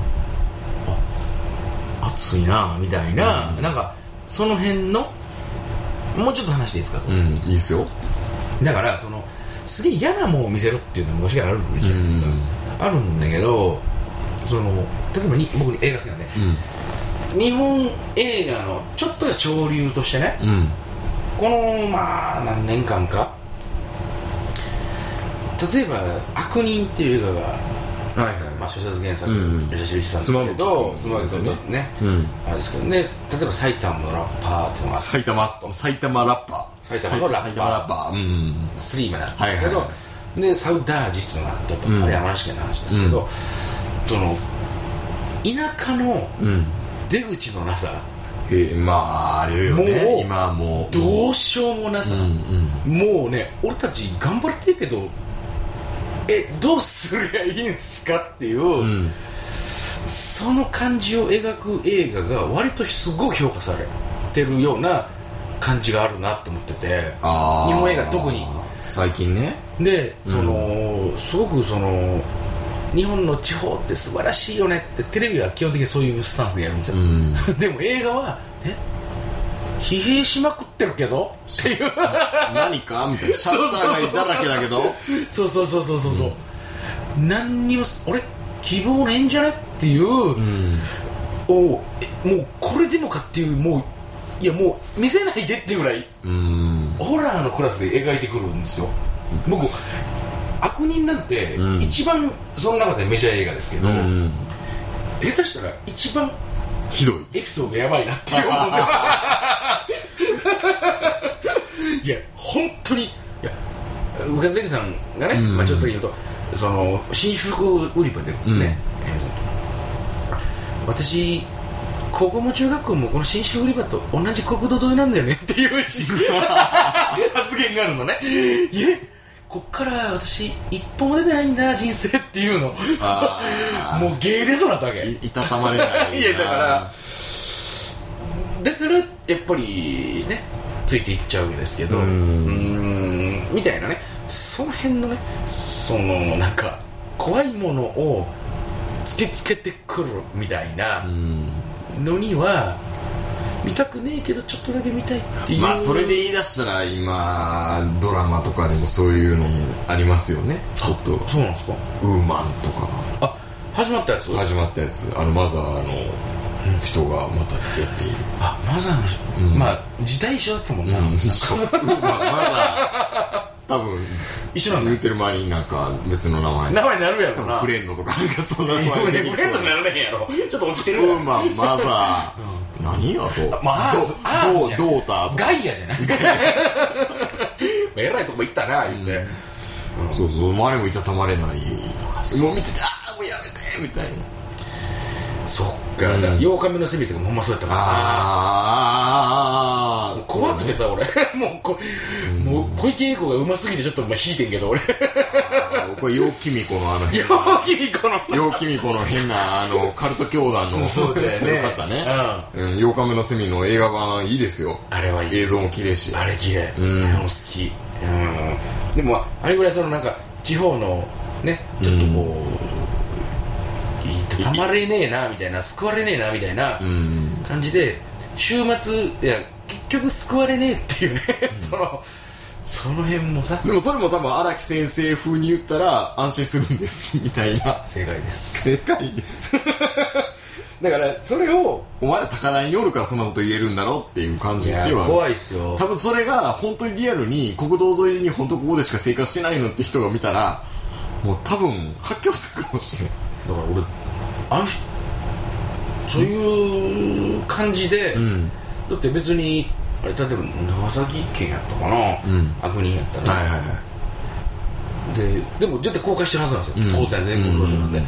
あ熱いなみたいな、うん、なんかその辺のもうちょっと話していいですか。 うんいいですよ。 だからそのすげえ嫌なものを見せるっていうのは昔からあるじゃないですか、うん、あるんだけどその例えばに僕映画好きなんで、うん、日本映画のちょっとした潮流としてね、うん、このまあ何年間か例えば悪人っていう映画が、はいはいまあ、小説原作吉田修一さんですけど妻夫木さんとね、うん、あれですけどね例えば埼玉のラッパーっていうのが埼玉埼玉ラッパー埼玉のラッパーラッパー、うん、スリーまであったんですけど、はいはい、でサウダージっていうのがあったと、うん、あれ山梨県の話ですけど、うん、その田舎の出口のなさ、 うんえー、まああるよねもう今はもうどうしようもなさ、うんうん、もうね俺たち頑張ってるけどえどうすりゃいいんすかっていう、うん、その感じを描く映画が割とすごい評価されてるような感じがあるなと思っててあ日本映画特に最近ねでその、うん、すごくその日本の地方って素晴らしいよねってテレビは基本的にそういうスタンスでやるんですよ、うん、でも映画はえ疲弊しまくってるけどっていう何かみたいなシャッターがだらけだけどそうそうそうそうそうそう、うん、何にも俺希望ねえんじゃねっていう、うん、おえもうこれでもかっていうもういやもう見せないでっていうぐらい、うん、ホラーのクラスで描いてくるんですよ。僕悪人なんて一番その中でメジャー映画ですけど、うん、下手したら一番ひどいエピソードやばいなっていう思うんですよいや本当にいや宇賀関さんがね、うんまあ、ちょっと言うとその新服売り場でね、うん、私高校も中学校もこの新種売り場と同じ国土沿いなんだよねっていう発言があるのね。いえこっから私一歩も出てないんだ人生っていうのあもう芸でそうなったわけいたたまれないいやだからだからやっぱりねついていっちゃうわけですけどうーんみたいなねその辺のねそのなんか怖いものを突きつけてくるみたいなのには見たくねえけどちょっとだけ見たいっていうまあそれで言い出したら今ドラマとかでもそういうのもありますよねちょっとそうなんですかウーマンとかあ始まったやつ始まったやつあのマザーの人がまたやっている、 うん、あマザーの人、うん、まあ時代一緒だったもんな、うん、一緒ウーマンマザー多分一緒なんだ言ってる前になんか別の名前名前になるやろなフレンドとかなんかそんな名前でフレンドになられへんやろちょっと落ちてるウーマンマザー、うん何あとまあ、アース、アースじゃん。 ドーターとか。 ガイアじゃないえらいとこ行ったな、言って。 うんうん、そうそう、周りもいたたまれない。もう見てて、ああ、もうやめてみたいな。 そっか、うん、ようかめのセミとかもほんまそうやったからね。ああ、怖くてさ、俺。もうこ、うん、もう小池栄子がうますぎてちょっとまあ引いてんけど、俺。 これ、陽気み子のあの変な。陽気み子の。 陽気み子の変な、あの、カルト教団の。 そうですね。 よかったね。うん。ようかめのセミの映画版いいですよ。 あれはいい。 映像も綺麗し。 あれ綺麗。うん。あれも好き。うん。でも、あれぐらいそのなんか、地方の、ね、ちょっとこう、うんたまれねえなみたいな救われねえなみたいな感じで週末いや結局救われねえっていうね、うん、そのその辺もさ、 でもそれも多分荒木先生風に言ったら安心するんですみたいな。 正解です。 正解ですだからそれをお前ら高台におるからそんなこと言えるんだろっていう感じでは、 いや怖いっすよ。 多分それが本当にリアルに国道沿いに本当ここでしか生活してないのって人が見たらもう多分発狂するかもしれない。 だから俺あの人そういう感じで、うん、だって別にあれ例えば長崎県やったかな、うん、悪人やったら、はいはいはい、ででも絶対公開してるはずなんですよ、うん、当然全国路上なんで、うん、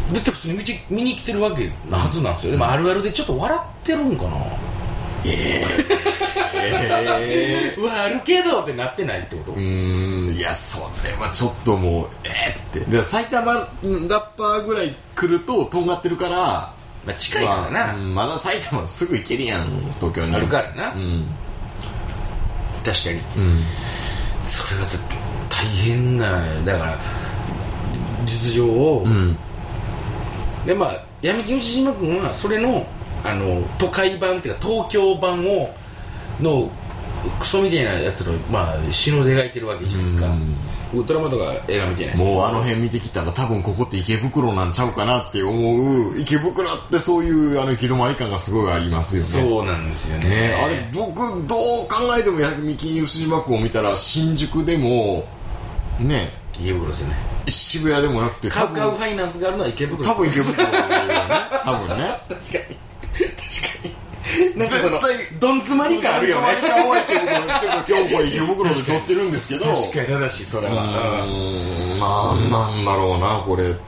絶対普通に見て見に来てるわけなはずなんですよ、うん、でもあるあるでちょっと笑ってるんかな、えー、えー、うわあるけどってなってないってこと。 うーん、いやそれはちょっともうえー、ってで埼玉ラッパーぐらい来るととんがってるから、 まあ、近いからな、 まあ、うん、まだ埼玉すぐ行けるやん、東京にあるからな、うん、確かに、うん、それが大変なだから実情を、うん、でまあ闇金牛島君はそれのあの都会版っていうか東京版をのクソみたいなやつの、まあ、詩ので描いてるわけじゃないですか。ウルトラマンとか映画見てないです。 もうあの辺見てきたら多分ここって池袋なんちゃうかなって思う。池袋ってそういうあの行き止まり感がすごいありますよね。 そうなんですよね。 ね、あれ僕どう考えても闇金牛島君を見たら新宿でもね池袋ですよね。 渋谷でもなくてカウカウファイナンスがあるのは池袋。 多分池袋だよね。多分ね。 確かに。確かになんかそのどん詰まり感あるよね。どん詰まり感は池袋今日これ池袋で撮ってるんですけど、 確かに正しい。それはなんなんだろうなこれって。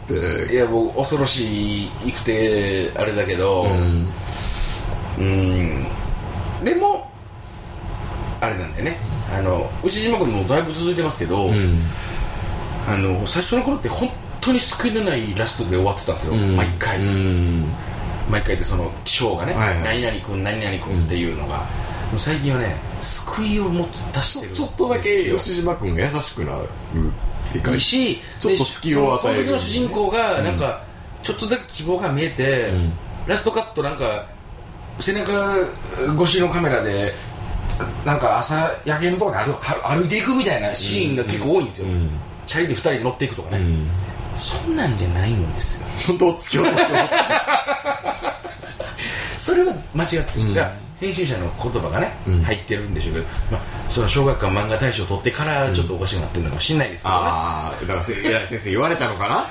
いやもう恐ろしい行くてあれだけど、うんうんでもあれなんだよね、あの牛島君もだいぶ続いてますけど、うん、あの最初の頃って本当に救いのないラストで終わってたんですよ、うん、毎回、うん毎回でその気象がね、はいはい、何々君何々君っていうのが、うん、最近はね救いをも出してるんですよ。 ちょっとだけ吉島君が優しくなるっていうかいいし、 ちょっと隙を与える。 その時の主人公がなんか、うん、ちょっとだけ希望が見えて、うん、ラストカットなんか背中越しのカメラでなんか朝夜景のところに 歩, 歩いていくみたいなシーンが結構多いんですよ、うん、チャリでふたりで乗っていくとかね、うん、そんなんじゃないんですよ。 本当突き落としてほしいそれは間違ってる、うん、編集者の言葉がね、うん、入ってるんでしょうけど、まあ、その小学館漫画大賞を取ってからちょっとおかしくなってるのかもしれないですけどね、うん、 ああだから偉い先生言われたのかな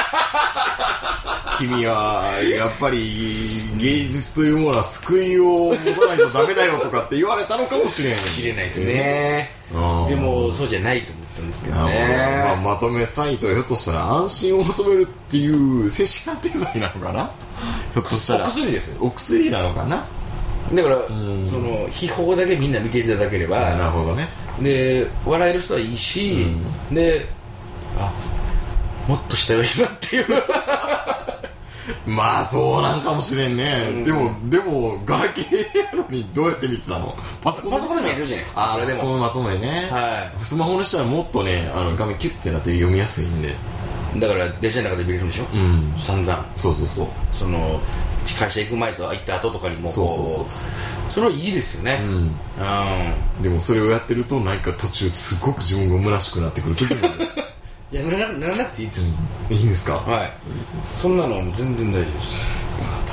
君はやっぱり芸術というものは救いを持たないとダメだよとかって言われたのかもしれない知れないですね、えー、でもそうじゃないと思ったんですけどね、 まあ、まとめサイトはひょっとしたら安心を求めるっていう精神鑑定剤なのかなひょっとしたらお薬ですよ。 お薬なのかな。 だから、うん、その秘宝だけみんな見ていただければ、 なるほどね。 で笑える人はいいし、うん、であもっとしたよいなっていうまあそうなんかもしれんね、うん、でもでもガラケーやのにどうやって見てたの。パソコンパソコンでもやるじゃないですか。 ああでもまとめね、はい、スマホにしたらもっとねあの画面キュッてなって読みやすいんで、 だから電車の中で見れるんでしょ、うん、散々。 そうそうそう、 その会社行く前と行った後とかにもそうそうそうそれはいいですよね、うん、うん、 でもそれをやってるとなんか途中すごく自分が虚しくなってくる時もいや な, ならなくていいです、 うん、いいんですか。 はい、そんなのは全然大丈夫です。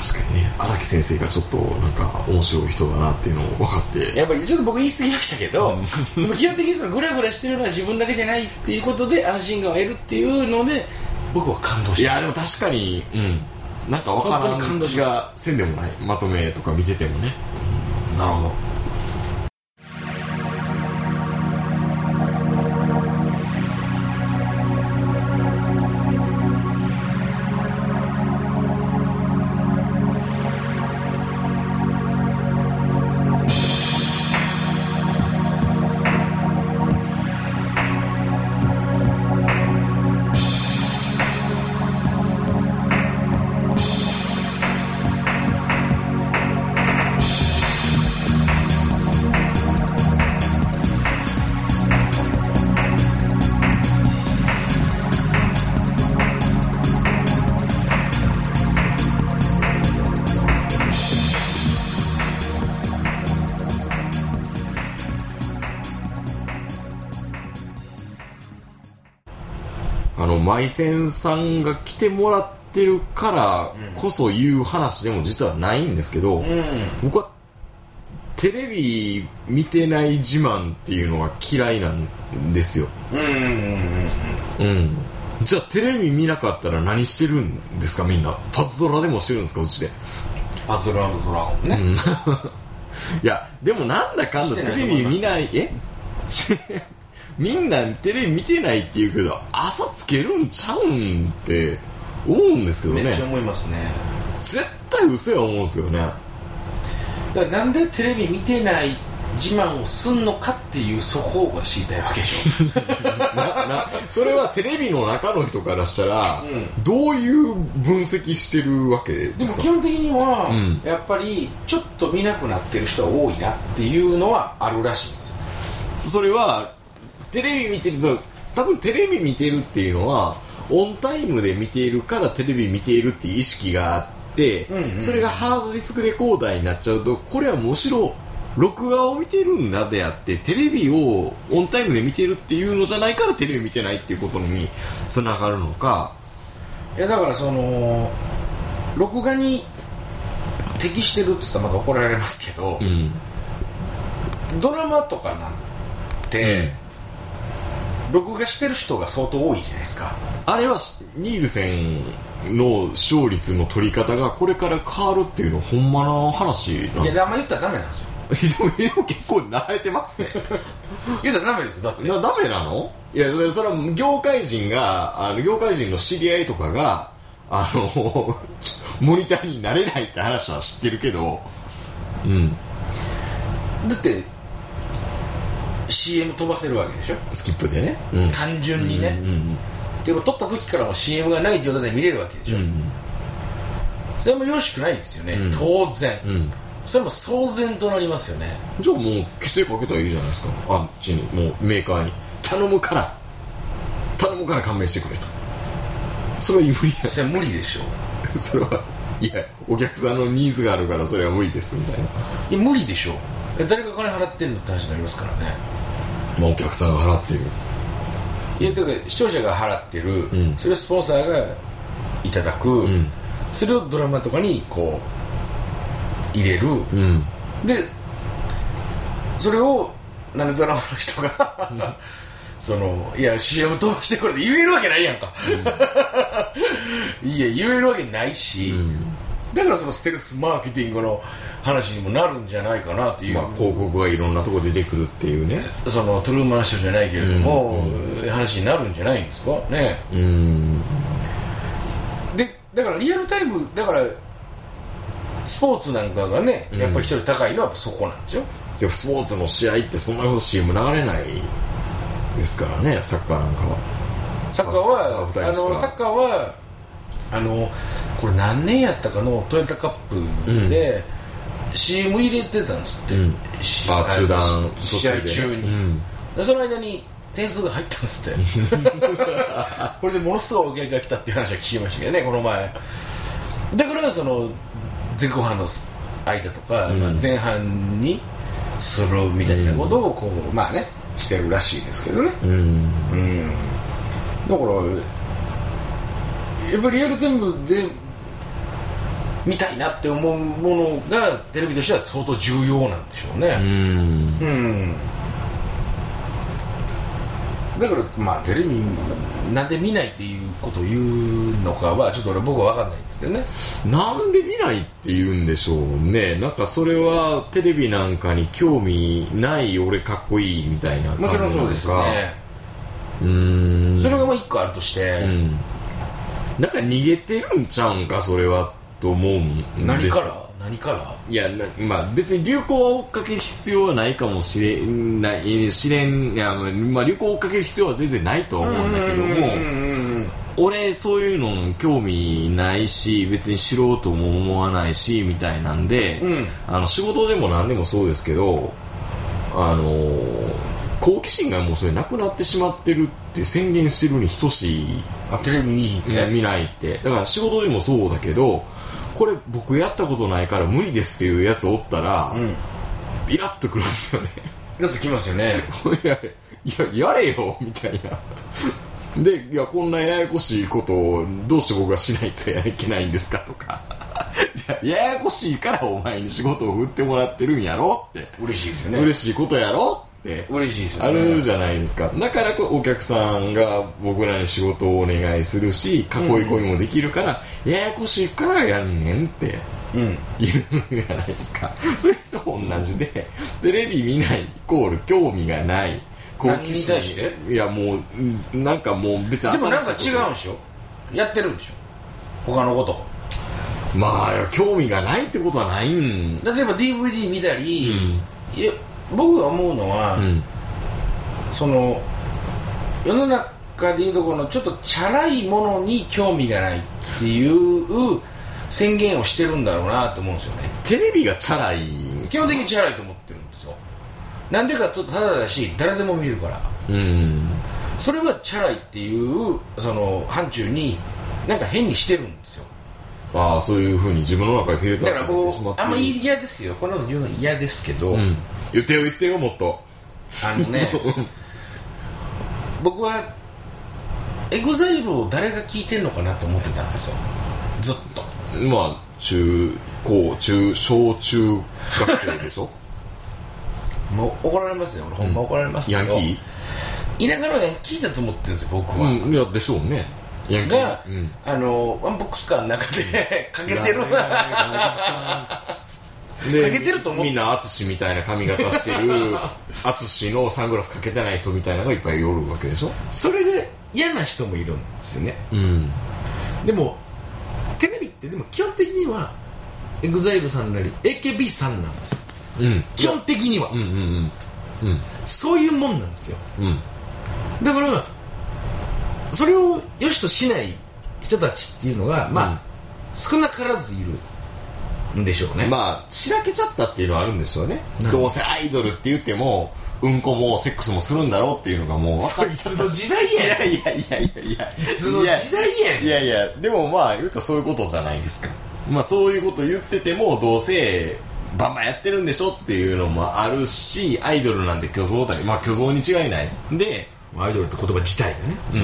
確かにね荒木先生がちょっとなんか面白い人だなっていうのを分かって、 やっぱりちょっと僕言い過ぎましたけど、うん、でも基本的にそのグラグラしてるのは自分だけじゃないっていうことで安心感を得るっていうので僕は感動しました。 いやでも確かに、うん、なんか分からん気がせんでもない。まとめとか見ててもね、うん、なるほど。 マイセンさんが来てもらってるからこそ言う話でも実はないんですけど、うん、僕はテレビ見てない自慢っていうのが嫌いなんですよ。うんうんうんうん。じゃあテレビ見なかったら何してるんですかみんな。パズドラでもしてるんですかうちで。 パズドラ&ドラゴンね。うん、いやでもなんだかんだテレビ見ないえみんなテレビ見てないって言うけど朝つけるんちゃうんって思うんですけどね。 めっちゃ思いますね。 絶対嘘や思うんですけどね。 だからなんでテレビ見てない自慢をすんのかっていうそこが知りたいわけでしょななそれはテレビの中の人からしたら、うん、どういう分析してるわけですか。 でも基本的には、うん、やっぱりちょっと見なくなってる人が多いなっていうのはあるらしいんですよ。 それはテレビ見てると多分テレビ見てるっていうのはオンタイムで見ているからテレビ見ているっていう意識があって、うんうん、それがハードディスクレコーダーになっちゃうとこれはむしろ録画を見てるんだであってテレビをオンタイムで見てるっていうのじゃないからテレビ見てないっていうことにつながるのか。 いやだからその録画に適してるって言ったらまた怒られますけど、うん、ドラマとかなんて、うん、録画してる人が相当多いじゃないですか。 あれはニールセンの勝率の取り方がこれから変わるっていうのはほんまの話なんですか。 いやあんま言ったらダメなんですよでも結構慣れてますね言うたらダメですよ。だってなダメなの。いやそれは業界人があの業界人の知り合いとかがあのモニターになれないって話は知ってるけど、うん、 だって シーエム 飛ばせるわけでしょスキップでね、 うん、単純にね、うんうんうん、でも撮った時からも シーエム がない状態で見れるわけでしょ、うんうん、それもよろしくないですよね、うん、当然、うん、それも騒然となりますよね。 じゃあもう規制かけたらいいじゃないですか。あっちにもうメーカーに頼むから頼むから勘弁してくれと。それは無理や。 それは無理でしょそれはいやお客さんのニーズがあるからそれは無理ですみたいな。 いや無理でしょ。誰が金払ってんのって話になりますからね。 まあお客さんが払ってる。 いやだから視聴者が払ってる、うん、それをスポンサーがいただく、うん、それをドラマとかにこう入れる、うん、でそれをなんでドラマの人が、うん、そのいや シーエム 飛ばしてくれって言えるわけないやんか、うん、いや言えるわけないし、うん、だからそのステルスマーケティングの話にもなるんじゃないかなっていう、まあ、 広告がいろんなところ出てくるっていうね、 そのトゥルーマンショーじゃないけれども、うんうん、話になるんじゃないんですかね、うん、でだからリアルタイムだからスポーツなんかがねやっぱり一人高いのはそこなんですよ。 でもスポーツの試合ってそんなこと シーエム 流れないですからね。サッカーなんかはサッカーはあのサッカーはあのこれ何年やったかのトヨタカップで、うん、シーエム 入れてたんですって、うん、 あ中断試合中に、うん、でその間に点数が入ったんですってこれでものすごいお客が来たっていう話は聞きましたけどねこの前。だからその前後半の間とか、うんまあ、前半にするみたいなことをこう、うん、まあねしてるらしいですけどね、うんうん、だからやっぱりリアルタイムで見たいなって思うものがテレビとしては相当重要なんでしょうね。うん、うんだからまあテレビなんで見ないっていうことを言うのかはちょっと俺僕は分かんないんですけどね。 なんで見ないって言うんでしょうね。なんかそれはテレビなんかに興味ない俺かっこいいみたいな感じなのか。 もちろんそうですよね。うーんそれがもう一個あるとして、うん、 なんか逃げてるんちゃうんかそれはと思うんです。 何から何からいやな、まあ、別に流行を追っかける必要はないかもしれないしれんいや、まあ、流行を追っかける必要は全然ないとは思うんだけども、俺そういうの興味ないし別に知ろうとも思わないしみたいなんで、うん、あの仕事でも何でもそうですけどあの好奇心がもうそれなくなってしまってるって宣言してるに等しい。 あテレビ見見ないってだから仕事でもそうだけどこれ僕やったことないから無理ですっていうやつおったら、うん、イラッとくるんですよね。 イラッときますよね。 いやいややれよみたいな。 で、いや、こんなややこしいことをどうして僕がしないとやいけないんですかとかいや、ややこしいからお前に仕事を振ってもらってるんやろって。 嬉しいですよね。 嬉しいことやろって嬉しいですよね。 あるじゃないですか。だからお客さんが僕らに仕事をお願いするし、囲い込みもできるから、うん、ややこしいからやんねんって言うじゃないですか。それと同じで、テレビ見ないイコール興味がない。 何に対して？ いや、もうなんかもう別にでもなんか違うんでしょ。やってるんでしょ、他のこと。 まあ興味がないってことはないん。 例えば ディーブイディー 見たり、うん、いや僕が思うのは、うん、その世の中でいうところのちょっとチャラいものに興味がないっていう宣言をしてるんだろうなと思うんですよね。 テレビがチャラい、 基本的にチャラいと思ってるんですよ。なんでかちょっとただだし誰でも見るから、うん、それはチャラいっていうその範疇になんか変にしてるんですよ。 ああ、そういう風に自分の中でフィルターかけてしまって、だからもうあんまり嫌ですよ、こんなこと言うの嫌ですけど、うん、 言ってよ言ってよ、もっと。 あのね僕はエグザイルを誰が聞いてんのかなと思ってたんですよ、ずっと。 まあ中高中小中学生でしょもう怒られますよ、俺、うん、ほんま怒られますけど、 ヤンキー田舎のヤンキーだと思ってるんですよ僕は、 うん、いやでしょうね。ヤンキーが、うん、あのワンボックスカーの中でかけてるでかけてると思う。 みんな淳みたいな髪型してる淳のサングラスかけてない人みたいなのがいっぱいおるわけでしょ。 それが嫌な人もいるんですよね、うん、でもテレビってでも基本的にはエグザイルさんなり エーケービー さんなんですよ、うん、基本的には、うんうんうんうん、そういうもんなんですよ、うん、だからそれを良しとしない人たちっていうのが、まあ、うん、少なからずいるんでしょうね。 まあしらけちゃったっていうのはあるんですよね。どうせアイドルって言ってもうんこもセックスもするんだろうっていうのがもう分かっちゃった。 いつの時代やいやいやいやいやいやいつの時代やいやいやでもまあ言うとそういうことじゃないですか。まあそういうこと言っててもどうせバンバンやってるんでしょっていうのもあるし、アイドルなんて虚像だ、まあ虚像に違いないで、 アイドルって言葉自体がね、 うん、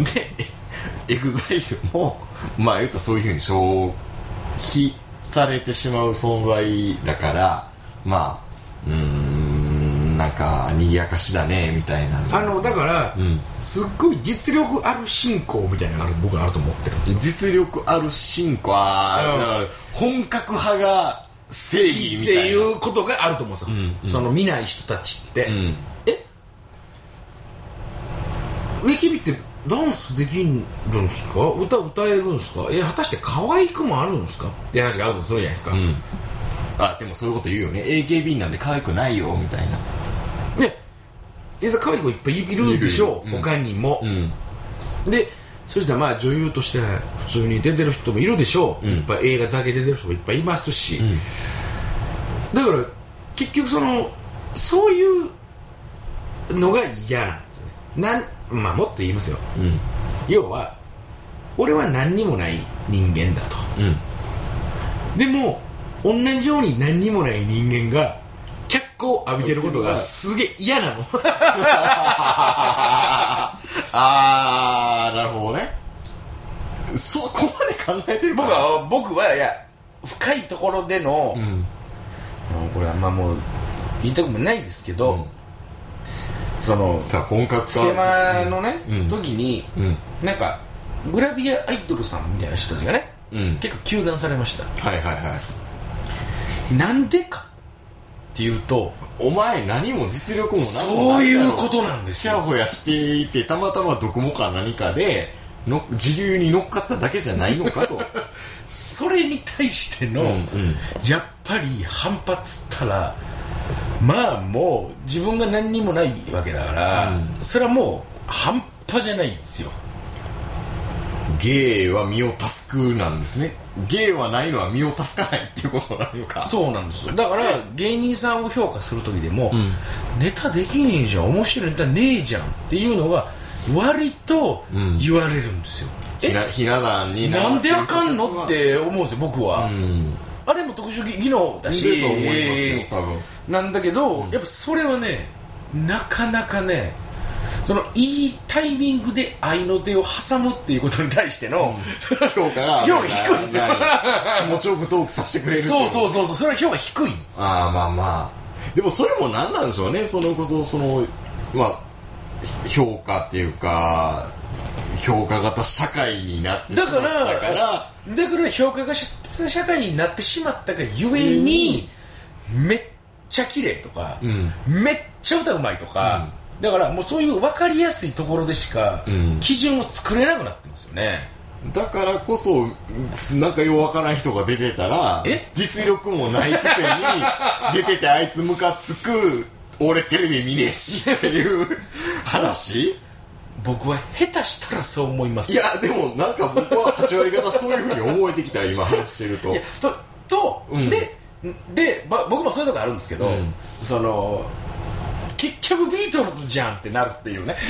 でエグザイルもまあ言うとそういうふうに消費されてしまう存在だから、まあうーんなんか賑やかしだねみたいな。 あのだから、うん、すっごい実力ある信仰みたいなのがある、僕はあると思ってるんですよ。 実力ある信仰は、うん、本格派が正義みたいなっていうことがあると思うんですよ、うんうん、その見ない人たちって、うん、えウェキビってダンスできるんですか、歌歌えるんですか、え果たして可愛くもあるんですかって話があるとするじゃないですか、うん、 あでもそういうこと言うよね。 エーケービー なんで可愛くないよみたいな。 で可愛い子いっぱいいるでしょう、他にも、うん、でそしたらまあ女優として普通に出てる人もいるでしょう、うん、いっぱい映画だけ出てる人もいっぱいいますし、うん、だから結局そのそういうのが嫌なんですよね。なんまあもっと言いますよ、うん、要は俺は何にもない人間だと、うん、でも同じように何にもない人間が脚光を浴びてることがすげえ嫌なのあーなるほどね。そこまで考えてる僕は僕はいや深いところでの、うん、これはまあもう言いたくもないですけど、うん、その本格スケマのね、 うん、 時に、うん、なんかグラビアアイドルさんみたいな人たちがね、うん、結構糾弾されました。 はいはいはい。 なんでかっていうと、 お前何も実力も何もそういうことなんですよ。 シャホヤしていてたまたま毒もか何かでの時流に乗っかっただけじゃないのかとそれに対しての、うんうん、やっぱり反発ったらまあもう自分が何にもないわけだから、うん、それはもう半端じゃないんですよ。 芸は身を助くなんですね。芸はないのは身を助かないっていうことなのか。 そうなんですよ。だから芸人さんを評価する時でも、うん、ネタできねえじゃん、面白いネタねえじゃんっていうのが割と言われるんですよ、 うん、ひなひな壇になんであかんのって思うんですよ僕は、うん、あれも特殊技能だしと思いますよ多分なんだけど、うん、やっぱそれはねなかなかねそのいいタイミングで合いの手を挟むっていうことに対しての、 うん、評価が評価低いんですよ気持ちよくトークさせてくれるそうそうそうそう、それは評価低い。 ああまあまあでもそれも何なんでしょうね。それこそそのまあ評価っていうか評価型社会になってしまったからだからだから評価型社会になってしまったがゆえに、うん、めっちゃ綺麗とか、うん、めっちゃ歌うまいとか、うん、だからもうそういう分かりやすいところでしか、うん、基準を作れなくなってますよね。 だからこそなんかようわからない人が出てたら実力もないくせに出ててあいつムカつく俺テレビ見ねえしっていう話。 僕は下手したらそう思います。 いやでもなんか僕ははち割方そういうふうに思えてきた今話してるといやとと、うん、でで、ま、僕もそういうとこあるんですけど、うん、その結局ビートルズじゃんってなるっていうね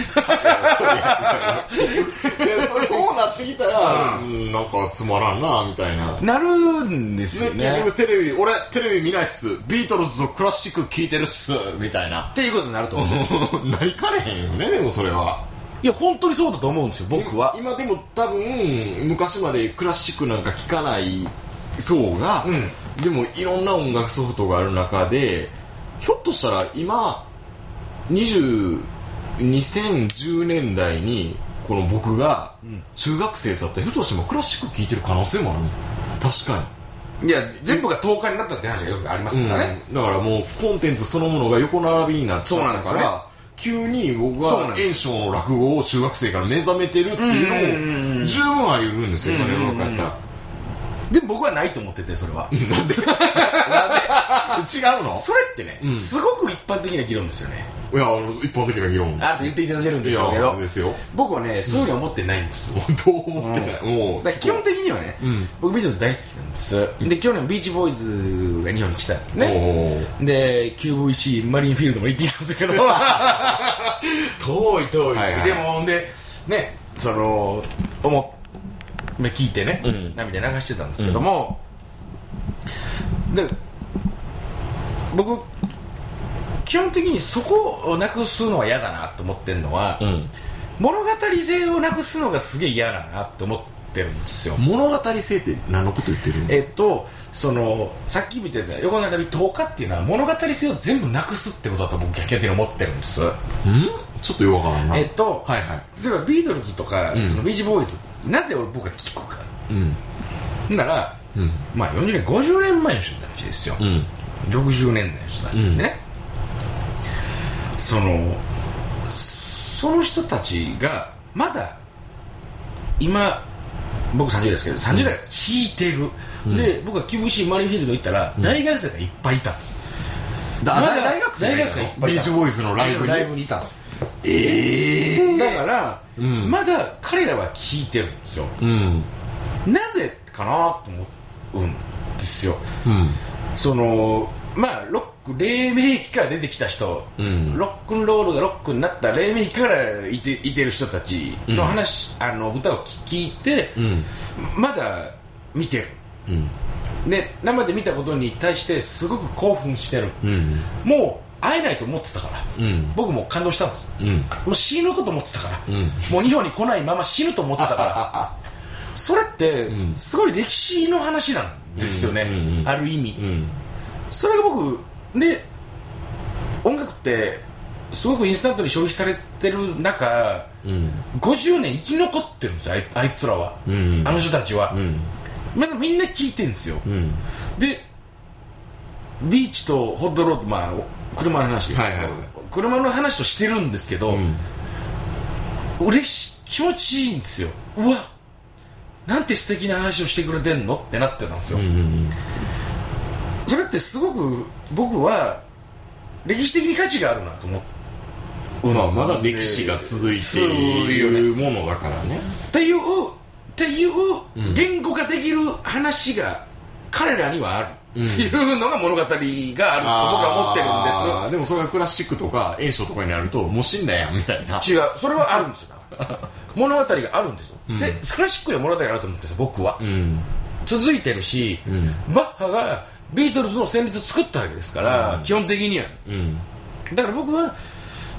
そ, そうなってきたら、うん、なんかつまらんなみたいななるんですよね。 結局テレビ俺テレビ見ないっすビートルズとクラシック聴いてるっすみたいなっていうことになると思うなりかれへんよね。でもそれはいや本当にそうだと思うんですよ僕は。 今でも多分昔までクラシックなんか聴かない層が、うん、でもいろんな音楽ソフトがある中でひょっとしたら今にじゅうにせんじゅうねんだいにこの僕が中学生だったらひょっとしてもクラシック聴いてる可能性もある。確かにいや全部がとおかになったって話がよくありますからね、 うん、だからもうコンテンツそのものが横並びになっちゃったから、急に僕は炎章の落語を中学生から目覚めてるっていうのも十分あり得るんですよ、今の世の中やったら。 でも僕はないと思ってて、それはなんでなんで違うのそれってね、うん、すごく一般的な議論ですよね。 いや、一般的な議論あと言っていただけるんでしょうけど、 ですよ僕はね、そういうふうに思ってないんです、 うん、どう思ってない、うん、もうだ基本的にはね、うん、僕ビートルズ大好きなんです、うん、で去年ビーチボーイズが日本に来たね。で キューブイシー マリンフィールドも行ってきたんですけど遠い遠い、はいはい、でもでねその思って聞いてね、うん、涙流してたんですけども、うん、で僕基本的にそこをなくすのは嫌だなと思ってるのは、うん、物語性をなくすのがすげえ嫌だなと思ってるんですよ。 物語性って何のこと言ってるの？ えっとそのさっき見てた横並びとおかっていうのは物語性を全部なくすってことだと僕逆的に思ってるんです。んちょっとよくわからんな。 えっと、はいはい、例えばビートルズとか、うん、そのビーチボーイズなぜ俺僕が聞くか、うん、なら、うん、まあよんじゅうねんごじゅうねんまえの人たちですよ、うん、ろくじゅうねんだいの人たちでね、うん、そのその人たちがまだ今僕さんじゅう代ですけどさんじゅう代が聞いてる、うん、で僕が キューブイシー マリンフィールド行ったら、うん、大学生がいっぱいいたんです、 うん、だまだ大学生がいっぱいいた。ビーチボーイズのライブにライブにいたの。 えー、 だから、うん、まだ彼らは聞いてるんですよ、うん、なぜかなと思うんですよ、うん、そのまあロック黎明期から出てきた人、うん、ロックンロールがロックになった黎明期からいて、いてる人たちの話、うん、あの歌を聞いて、うん、まだ見てる、うん、で生で見たことに対してすごく興奮してる、うん、もう会えないと思ってたから、うん、僕も感動したんです、うん、もう死ぬこと思ってたから、うん、もう日本に来ないまま死ぬと思ってたからそれってすごい歴史の話なんですよね、うん、ある意味、うん、それが僕で音楽ってすごくインスタントに消費されてる中、うん、ごじゅうねん生き残ってるんですよ、あいつらは、うん、あの人たちは、うん、みんな聞いてるんですよ、うん、でビーチとホットロード、まあ車の話ですけど、はいはい、車の話をしてるんですけど、うん、嬉しい気持ちいいんですよ。うわなんて素敵な話をしてくれてんのってなってたんですよ、うんうんうん、それってすごく僕は歴史的に価値があるなと思う、 まあ、まだ歴史が続いているものだからねっていうっていう言語ができる話が彼らにはあるっていうのが物語があると僕は思ってるんです。 でもそれがクラシックとか演奏とかになるともう死んだやんみたいな。 違う、それはあるんですよ物語があるんですよ、うん、クラシックで物語があると思ってるんですよ僕は、うん、続いてるし、うん、バッハがビートルズの旋律作ったわけですから、うん、基本的には、うん、だから僕は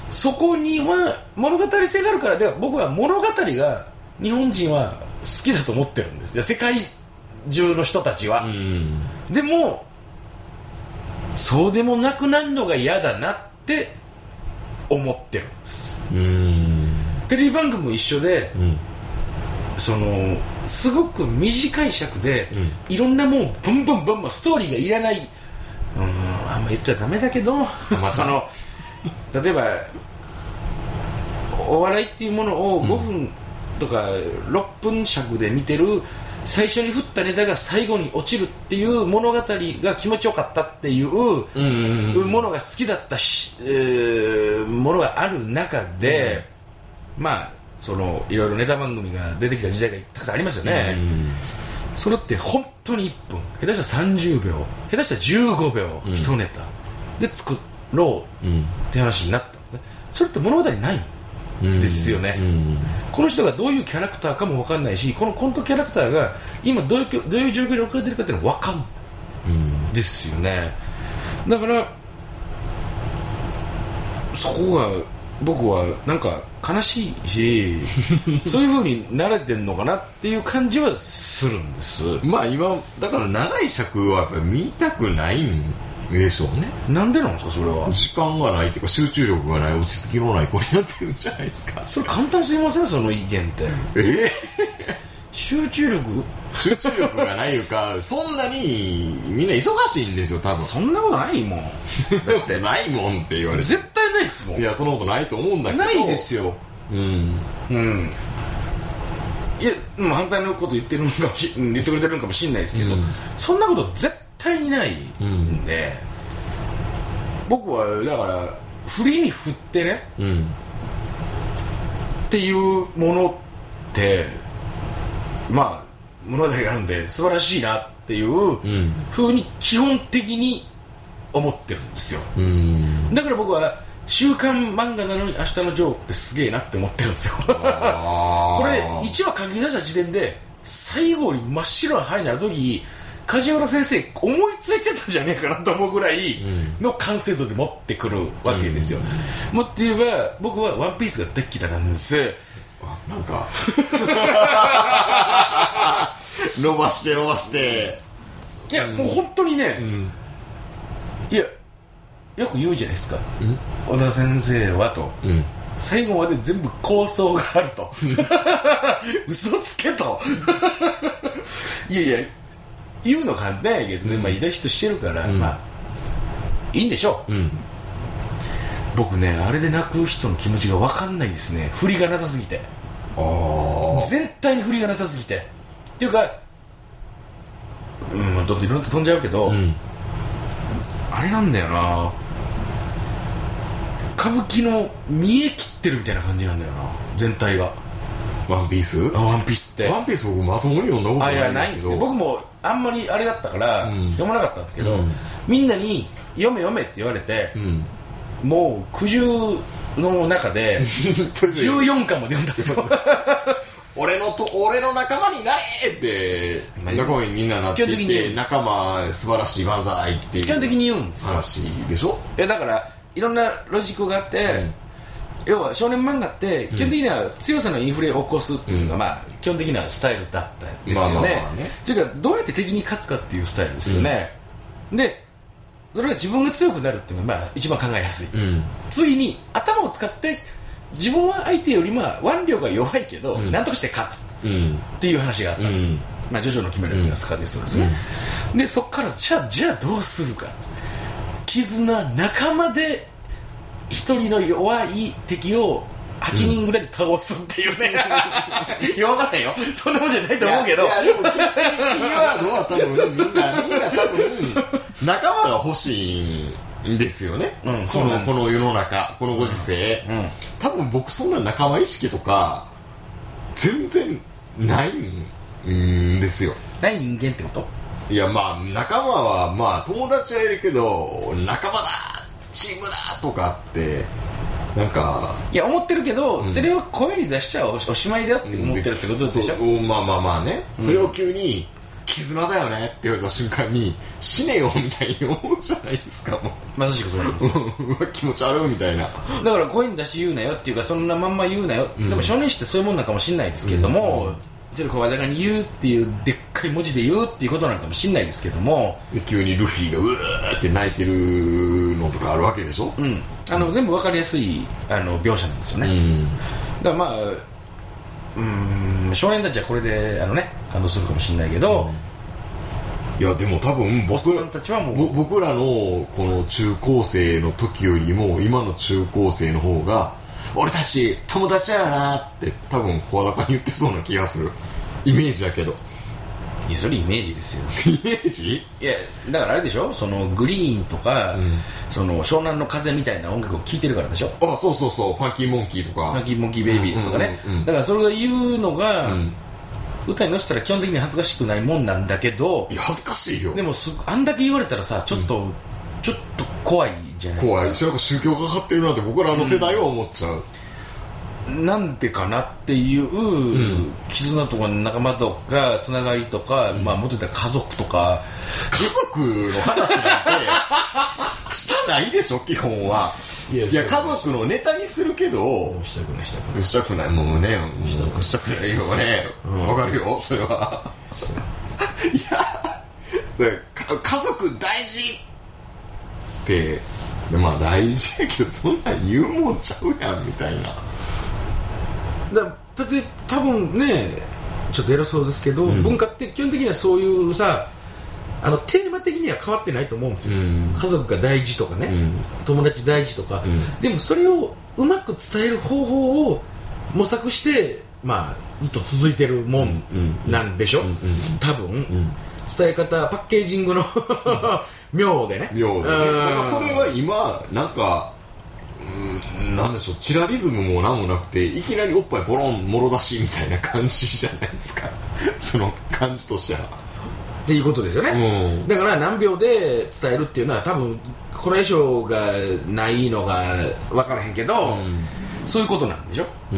そこには物語性があるからでは僕は物語が日本人は好きだと思ってるんです。世界中の人たちは、うん、でもそうでもなくなるのが嫌だなって思ってるんです。うん、テレビ番組も一緒で、うん、そのすごく短い尺で、うん、いろんなもうブンブンブンブンストーリーがいらない、うん、あんま言っちゃダメだけどその例えばお笑いっていうものをごふんとかろっぷん尺で見てる、最初に振ったネタが最後に落ちるっていう物語が気持ちよかったっていうものが好きだったし、えー、ものがある中で、うん、まあそのいろいろネタ番組が出てきた時代がたくさんありますよね、うん、それって本当にいっぷん、下手したらさんじゅうびょう、下手したらじゅうごびょう、うん、いちネタで作ろうって話になったんですね。それって物語ないですよね、うんうん、この人がどういうキャラクターかも分かんないし、このコントキャラクターが今どういう、どういう状況に置かれてるかっていうのは分かんない、うん、ですよね。だからそこが僕はなんか悲しいしそういう風に慣れてんのかなっていう感じはするんです。 まあ今だから長い尺はやっぱり見たくないんでしょうね。 なんでなんですかそれは。 時間がないっていうか集中力がない、落ち着きのない子になってるんじゃないですか。 それ簡単すぎませんその意見って。えー、集中力集中力がないいうかそんなにみんな忙しいんですよ多分。 そんなことないもんだってないもんって言われて絶対ないっすもん。 いやそんなことないと思うんだけど。 ないですよ。うんうんいや反対のこと言ってるのかもし言ってくれてるのかもしれないですけど、うん、そんなこと絶対にないんで、うん、僕はだから振りに振ってね、うん、っていうものってまあ物語があるんで素晴らしいなっていう風に基本的に思ってるんですよ、うん、だから僕は週刊漫画なのに明日のジョーってすげえなって思ってるんですよこれいちわ書き出した時点で最後に真っ白な灰になる時梶原先生思いついてたんじゃねえかなと思うぐらいの完成度で持ってくるわけですよ、うん、もっと言えば僕はワンピースが大っ嫌いなんです。 なんか伸ばして伸ばしていや、うん、もう本当にね、うん、いやよく言うじゃないですか、うん、小田先生はと、うん、最後まで全部構想があると嘘つけといやいや言うの簡単やけどね、うん、まあいい人してるから、うん、まあいいんでしょう、うん、僕ねあれで泣く人の気持ちが分かんないですね。振りがなさすぎて、あ全体に振りがなさすぎてっていうかうんどんどんいろんな飛んじゃうけど、うん、あれなんだよな歌舞伎の見え切ってるみたいな感じなんだよな全体が。 ワンピースあワンピースってワンピース僕まともに読んだことないんですけど。あいやないんですね。 僕もあんまりあれだったから、うん、読まなかったんですけど、うん、みんなに読め読めって言われて、うん、もう苦渋の中でじゅうよんかんまで読んだんですよ俺のと俺の仲間になれって仲間にみんななっていて仲間素晴らしい万歳っていう基本的に言うんですよ話でしょ。 いやだからいろんなロジックがあって、うん要は少年漫画って基本的には強さのインフレを起こすっていうのが、うんまあ、基本的なスタイルだったんですよね。まあまあまあねというかどうやって敵に勝つかっていうスタイルですよね、うん、でそれが自分が強くなるっていうのが、まあ、一番考えやすい、うん、次に頭を使って自分は相手よりまあ腕力が弱いけど、うん、何とかして勝つっていう話があったと、うんまあ、ジョジョの決めるがスカですよね、うん、でそこからじゃあじゃあどうするか絆仲間で一人の弱い敵をはちにんぐらいで倒すっていうね、うん、いや分かんないよそんなもんじゃないと思うけどいや、いやでもキーワードは多分みんなみんな多分仲間が欲しいんですよね、うん、そのこの世の中このご時世、うん、多分僕そんな仲間意識とか全然ないんですよ。 ない人間ってこと？ いやまあ仲間はまあ友達はいるけど仲間だチームだとかってなんかいや思ってるけど、うん、それを声に出しちゃおしまいだって思ってるってことでしょ、 うん、まあまあまあね、うん、それを急に絆だよねって言われた瞬間に死ねよみたいに思うじゃないですか。もうまさしくそうなんですようわ気持ち悪いみたいな。 だから声に出して言うなよっていうか、そんなまんま言うなよ、うん、でも少年誌ってそういうもんなんかもしれないですけども、ちょっと声高に言うっていうでっかい文字で言うっていうことなんかもしれないですけども、 で急にルフィがうわーって泣いてるのとかあるわけでしょ。 うん、あの全部分かりやすいあの描写なんですよね、うん、だからまあうーん少年たちはこれであの、ね、感動するかもしれないけど、 うん、いやでも多分僕おっさんたちはもう僕らのこの中高生の時よりも今の中高生の方が俺たち友達やなって多分声高に言ってそうな気がするイメージだけど。 いやそれイメージですよイメージ。 いやだからあれでしょ、そのグリーンとか、うん、その湘南の風みたいな音楽を聴いてるからでしょ。 あそうそうそう、ファンキーモンキーとかファンキーモンキーベイビーズとかね、うんうんうん、だからそれが言うのが、うん、歌に乗せたら基本的に恥ずかしくないもんなんだけど、 いや恥ずかしいよ。 でもすあんだけ言われたらさちょっと、うん、ちょっと怖いじゃないですか。 怖いし、なんか宗教がかかってるなって僕らあの世代は思っちゃう、 うん、なんでかなっていう、うん、絆とか仲間とかつながりとか、うん、まあ元々家族とか家族の話なんてしたないでしょ基本は。いや, いや家族のネタにするけどしたくないしたくないしたくないもうねしたしたくないよね、うん、分かるよそれは。いや家族大事ってまあ大事やけどそんなん言うもんちゃうやんみたいな。 だ, だって多分ねちょっと偉そうですけど、うん、文化って基本的にはそういうさあのテーマ的には変わってないと思うんですよ、うん、家族が大事とかね、うん、友達大事とか、うん、でもそれをうまく伝える方法を模索して、まあ、ずっと続いてるもんなんでしょ、うんうん、多分、うん、伝え方パッケージングの妙でね妙でね。だからそれは今なんかうんなんでしょうチラリズムもなんもなくていきなりおっぱいボロンもろ出しみたいな感じじゃないですかその感じとしてはっていうことですよね、うん、だから何秒で伝えるっていうのは多分これ以上がないのが分からへんけど、うん、そういうことなんでしょ、うん、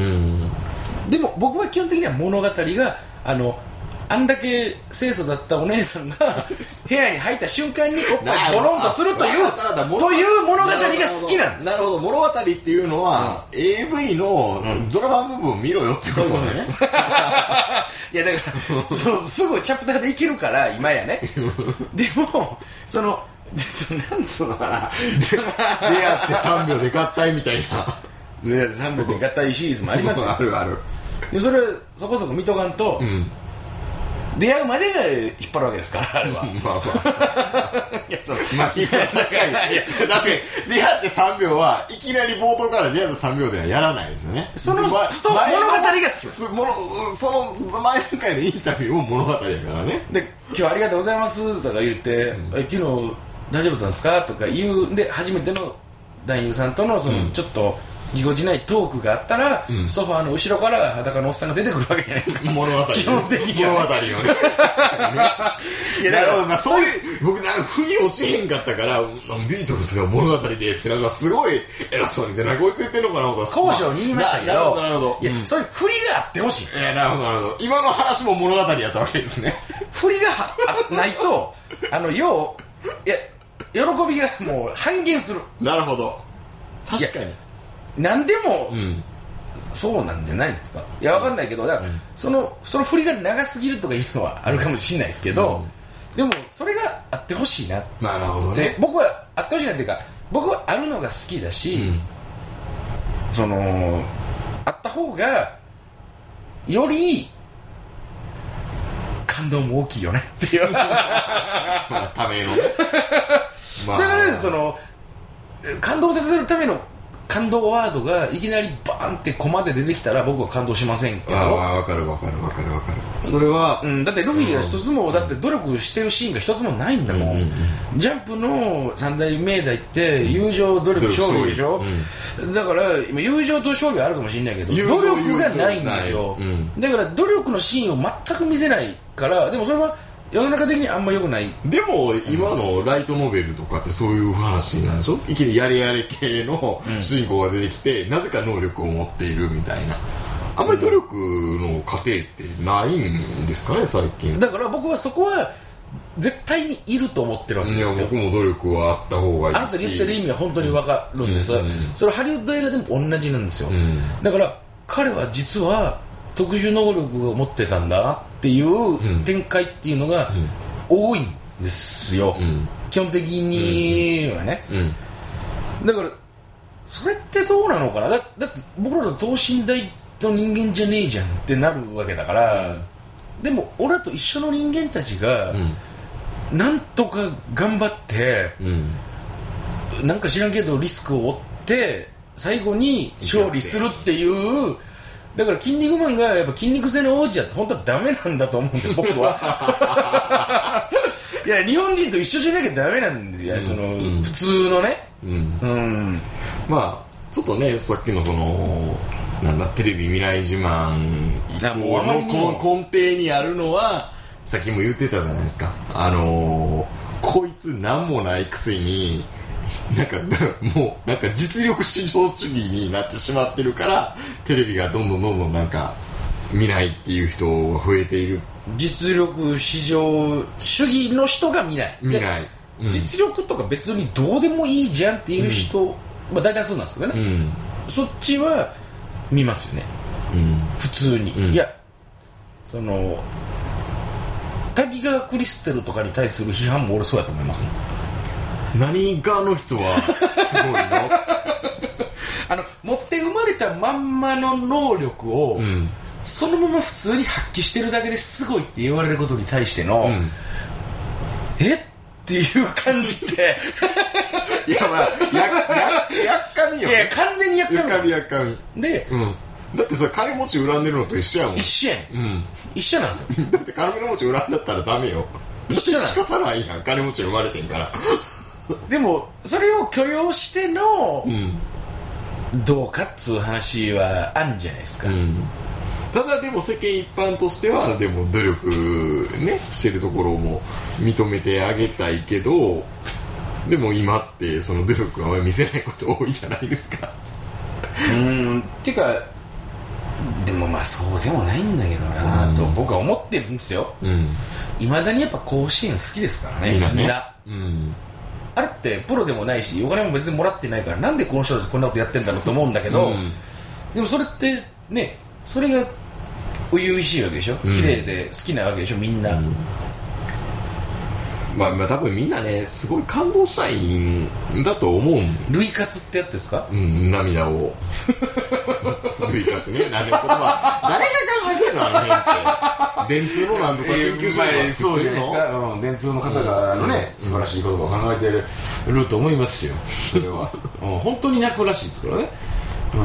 でも僕は基本的には物語があのあんだけ清楚だったお姉さんが部屋に入った瞬間におっぱいボロンとするというという物語が好きなんです。 なるほど物語っていうのは、うん、エーブイ のドラマ部分を見ろよってことですね。 いやだからそうすぐチャプターでいけるから今やね。でもそのなんつうのかな出会ってさんびょうで合体みたいなでさんびょうで合体シリーズもありますよ。 あるある。 でそれそこそこ見とかんと、うん出会うまでが引っ張るわけですからあれは。まあまあ。いやそのまあ確かに確かに出会ってさんびょうはいきなり冒頭から出会ったさんびょうではやらないですよね。 そのスト物語が好きです。 その前の回のインタビューも物語やからね。 で今日はありがとうございますとか言って、うん、昨日大丈夫だったんですかとか言うんで初めての男優さんとのその、うん、ちょっとぎこちないトークがあったら、うん、ソファーの後ろから裸のおっさんが出てくるわけじゃないですか。 物語基本的には、ね、 物語をね。いやだからまあそういう僕なんか腑に落ちへんかったからビートルズが物語でってなんかすごい偉そうにでなんか追いついてるのかなとか交渉に言いましたけど、 なるほどなるほど。 いや、うん、そういう振りがあってほしい。 いやなるほどなるほど。今の話も物語やったわけですね。 振りがないとあの要いや喜びがもう半減する。 なるほど。確かに。 何でも、うん、そうなんじゃないんですか。いやわかんないけどだから、うん、そのその振りが長すぎるとかいうのはあるかもしれないですけど、うん、でもそれがあってほしいなって、 なるほどね、 僕はあってほしいなっていうか僕はあるのが好きだし、うん、そのあった方がより感動も大きいよねっていうための、 まあ、だから、ね、その感動させるための感動ワードがいきなりバーンってコマで出てきたら僕は感動しませんけど。 ああ分かる分かる分かる分かる。それは、 うん、だってルフィは一つも、うん、だって努力してるシーンが一つもないんだもん、うんうんうん、ジャンプの三大命題って友情努力勝利でしょ、うん、だから今友情と勝利はあるかもしれないけど努力がないんですよ、うん、だから努力のシーンを全く見せないからでもそれは世の中的にあんま良くない。 でも今のライトノベルとかってそういう話なんでしょ。いきなりやれやれ系の主人公が出てきて、うん、なぜか能力を持っているみたいな。 あんまり努力の過程ってないんですかね最近。 だから僕はそこは絶対にいると思ってるわけですよ。 いや僕も努力はあった方がいいし、 あなたが言ってる意味は本当に分かるんです、うんうん、それはハリウッド映画でも同じなんですよ、うん、だから彼は実は特殊能力を持ってたんだなっていう展開っていうのが多いんですよ、うん、基本的にはね、うんうん、だからそれってどうなのかな。 だ, だって僕らの等身大の人間じゃねえじゃんってなるわけだから、うん、でも俺らと一緒の人間たちが、うんなんとか頑張って、うん、なんか知らんけどリスクを負って最後に勝利するっていう。だから筋肉マンがやっぱ筋肉性の王者って本当はダメなんだと思うんですよ僕はいや日本人と一緒じゃなきゃダメなんですよ、うん、その、うん、普通のね、うんうん、 まあちょっとねさっきのそのなんだテレビ未来自慢の根底にあるのはさっきも言ってたじゃないですか。あのー、こいつ何もないくせになんかもうなんか実力至上主義になってしまってるからテレビがどんどんどんどんなんか見ないっていう人が増えている。 実力至上主義の人が見ない見ない、 うん、実力とか別にどうでもいいじゃんっていう人、うんまあ、大体そうなんですけどね、うん、そっちは見ますよね、うん、普通に、うん、いやその滝川クリステルとかに対する批判も俺そうやと思います、ね、 何がの人はすごいのあの持って生まれたまんまの能力を、うん、そのまま普通に発揮してるだけですごいって言われることに対しての、うん、えっていう感じっていやまあやややっかみよ、ね、 いや完全にやっかみやっかみやっかみで、 うんだってそれ金持ち恨んでるのと一緒やもん。 一緒やねん、うん、一緒なんですよだって金持ち恨んだったらダメよ。 一緒なん仕方ないやん金持ち生まれてんからでもそれを許容しての、うん、どうかっつう話はあるんじゃないですか、うん、 ただでも世間一般としてはでも努力ねしてるところも認めてあげたいけどでも今ってその努力は見せないこと多いじゃないですかうーんっていうかでもまあそうでもないんだけどなと僕は思ってるんですよ。いま、うん、だにやっぱ甲子園好きですからねみんな、ねうん、あれってプロでもないしお金も別にもらってないからなんでこの人たちこんなことやってんだろうと思うんだけど、うん、でもそれってねそれが初々しいわけでしょ、うん、綺麗で好きなわけでしょみんな、うんまあ、まあ多分みんなねすごい感動したいんだと思う。 類活ってやつですか？ うん涙を類活ね何の言葉誰が考えてるのあの辺って電通のなんとか研究所が作ってるの、えー、そうじゃないですか、 うん、電通の方があのね、うん、素晴らしい言葉を考えてると思いますよそれは、うん、本当に泣くらしいですからねうん、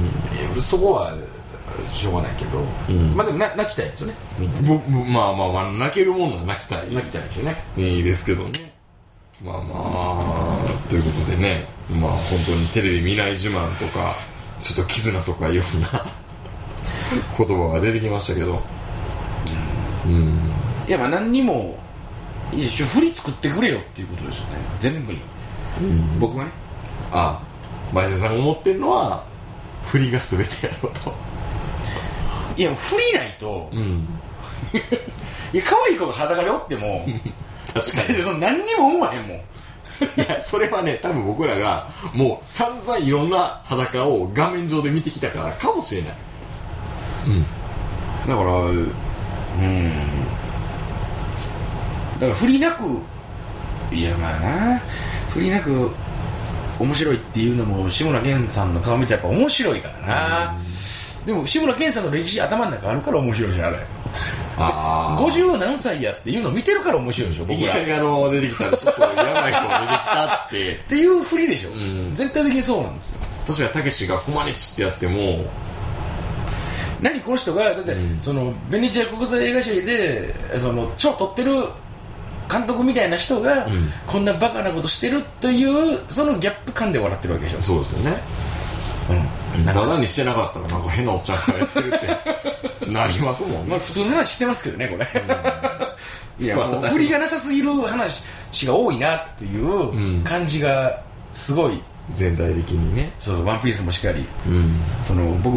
うん、そこはしょうがないけど、うん、まあでもな泣きたいですよねみんなね。 まあまあまあ泣けるものは泣きたい泣きたいですよね。 いいですけどね。まあまあということでねまあ本当にテレビ見ない自慢とかちょっと絆とかいろんな言葉が出てきましたけど、 うん、うん、いやまあ何にも一応振り作ってくれよっていうことですよね全部に、うん、僕はねああ前瀬さんが思ってるのは振りが全てやろうと。 いや振りないと、うん、いや可愛い子が裸でおっても確かにその何にも思わへんもん。いやそれはね多分僕らがもう散々いろんな裸を画面上で見てきたからかもしれない、 うん、だからうんだから振りなくいやまあな振りなく面白いっていうのも志村けんさんの顔見てやっぱ面白いからな。でも志村けんさんの歴史頭の中あるから面白いじゃんあれ。あごじゅう何歳やっていうのを見てるから面白いでしょ僕ら。 いきなりあの出てきたらちょっとやばい人が出てきたってっていう振りでしょ、うん、全体的にそうなんですよ。 確かにたけしがコマネチってやっても何この人がだって、うん、そのベネチア国際映画祭でその賞取ってる監督みたいな人が、うん、こんなバカなことしてるというそのギャップ感で笑ってるわけでしょ。 そうですよね、うん、ただにしてなかったらなんか変なおっちゃんがやってるってなりますもんね。 まあ普通の話してますけどねこれ、うん、いやもう振りがなさすぎる話が多いなっていう感じがすごい、うん、 全体的にね。 そうそうワンピースもしっかり、うん、その僕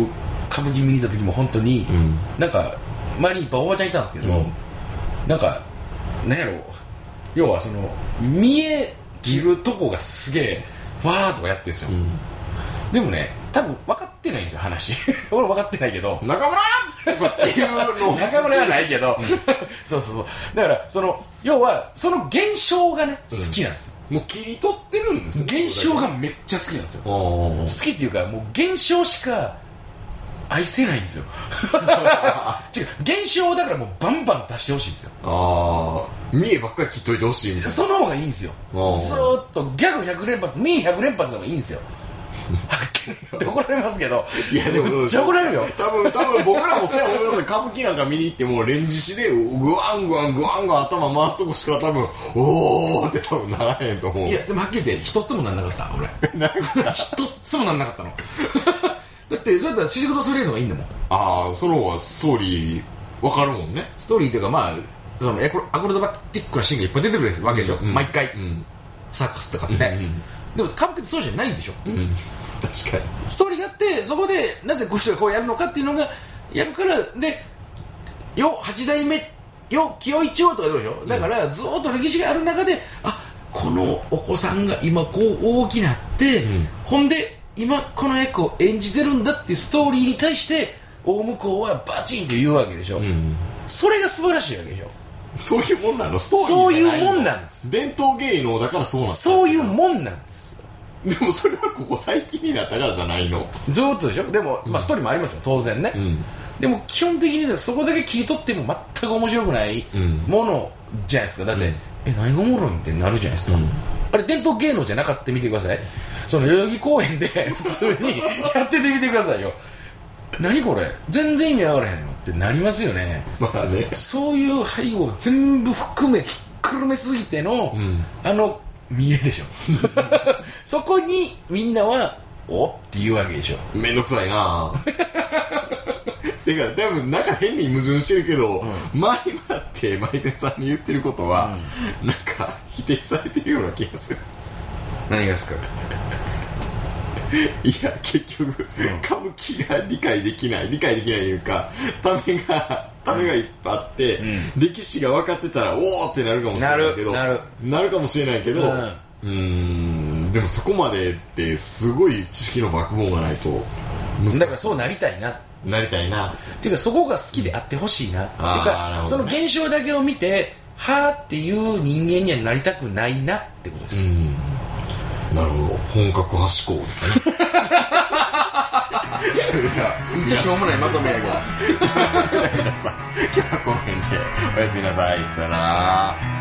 歌舞伎見に行った時も本当に、うん、なんか周りにいっぱいおばちゃんいたんですけど、うん、なんかなんやろ要はその見え切るとこがすげえわーとかやってるんですよ、うん、でもね多分分かってないんですよ話俺分かってないけど中村とかっていうの中村はないけど、うん、そうそうそうだからその要はその現象がね、うん、好きなんですよ。 もう切り取ってるんですよ。 現象がめっちゃ好きなんですよ。好きっていうかもう現象しか愛せないんですよ違う現象だからもうバンバン出してほしいんですよ。ああ見えばっかり切っといてほしいみたいな。 その方がいいんですよ。ずーっとギャグひゃく連発見えひゃく連発の方がいいんですよって怒られますけどいやでもめっちゃ怒られるよ多分多分僕らもそうや思いますよ。歌舞伎なんか見に行っても連獅子でグワングワングワングワン頭回すとこしか多分おーって多分ならへんと思う。 いやでもはっきり言って一つもなんなかった俺一つもなんなかったのだってそうやったらシルク・ドゥ・ソレイユの方がいいんだもん。 ああその方がストーリー分かるもんね。 ストーリーっていうかまあそのアクロバティックなシーンがいっぱい出てくるわけでしょ、うんうん、毎回、うん、サーカスとかって、うんうん、でも歌舞伎ってそうじゃないんでしょ、うん、 確かにストーリーがあってそこでなぜこう人がこうやるのかっていうのがやるからでよはち代目よ清一郎とかどうでしょ、うん、だからずっと歴史がある中であこのお子さんが今こう大きなって、うん、ほんで今この役を演じてるんだっていうストーリーに対して大向こうはバチンと言うわけでしょ、うん、それが素晴らしいわけでしょ。 そういうもんなの。ストーリーそういうもんなんです。 伝統芸能だからそうなんです。 そういうもんなんです。 でもそれはここ最近になったからじゃないの。 ずーっとでしょ。でも、まあ、ストーリーもありますよ当然ね、うん、でも基本的にそこだけ切り取っても全く面白くないものじゃないですか。だって、うん、え何がおもろいんってなるじゃないですか、うん、あれ伝統芸能じゃなかったみてください。その代々木公園で普通にやっててみてくださいよ何これ全然意味わからへんのってなりますよね。 まあねそういう背後全部含めひっくるめすぎての、うん、あの見えでしょそこにみんなはおって言うわけでしょ。 めんどくさいなてか多分なんか変に矛盾してるけど、うん、前になってマイセンさんに言ってることは、うん、なんか否定されてるような気がする。 何がですかいや結局、うん、歌舞伎が理解できない理解できないというかためがためがいっぱいあって、うん、歴史が分かってたらおーってなるかもしれないけどなるなるかもしれないけど、うん、うーんでもそこまでってすごい知識のバックボーンがないと難しい。だからそうなりたいななりたいなっていうかそこが好きであってほしいな、うん、っていうか、ね、その現象だけを見てはーっていう人間にはなりたくないなってことです、うんなるほど本格派思考ですねめっちゃしょうもないまとめやけどそれでは皆さん今日はこの辺でおやすみなさい。さよなら。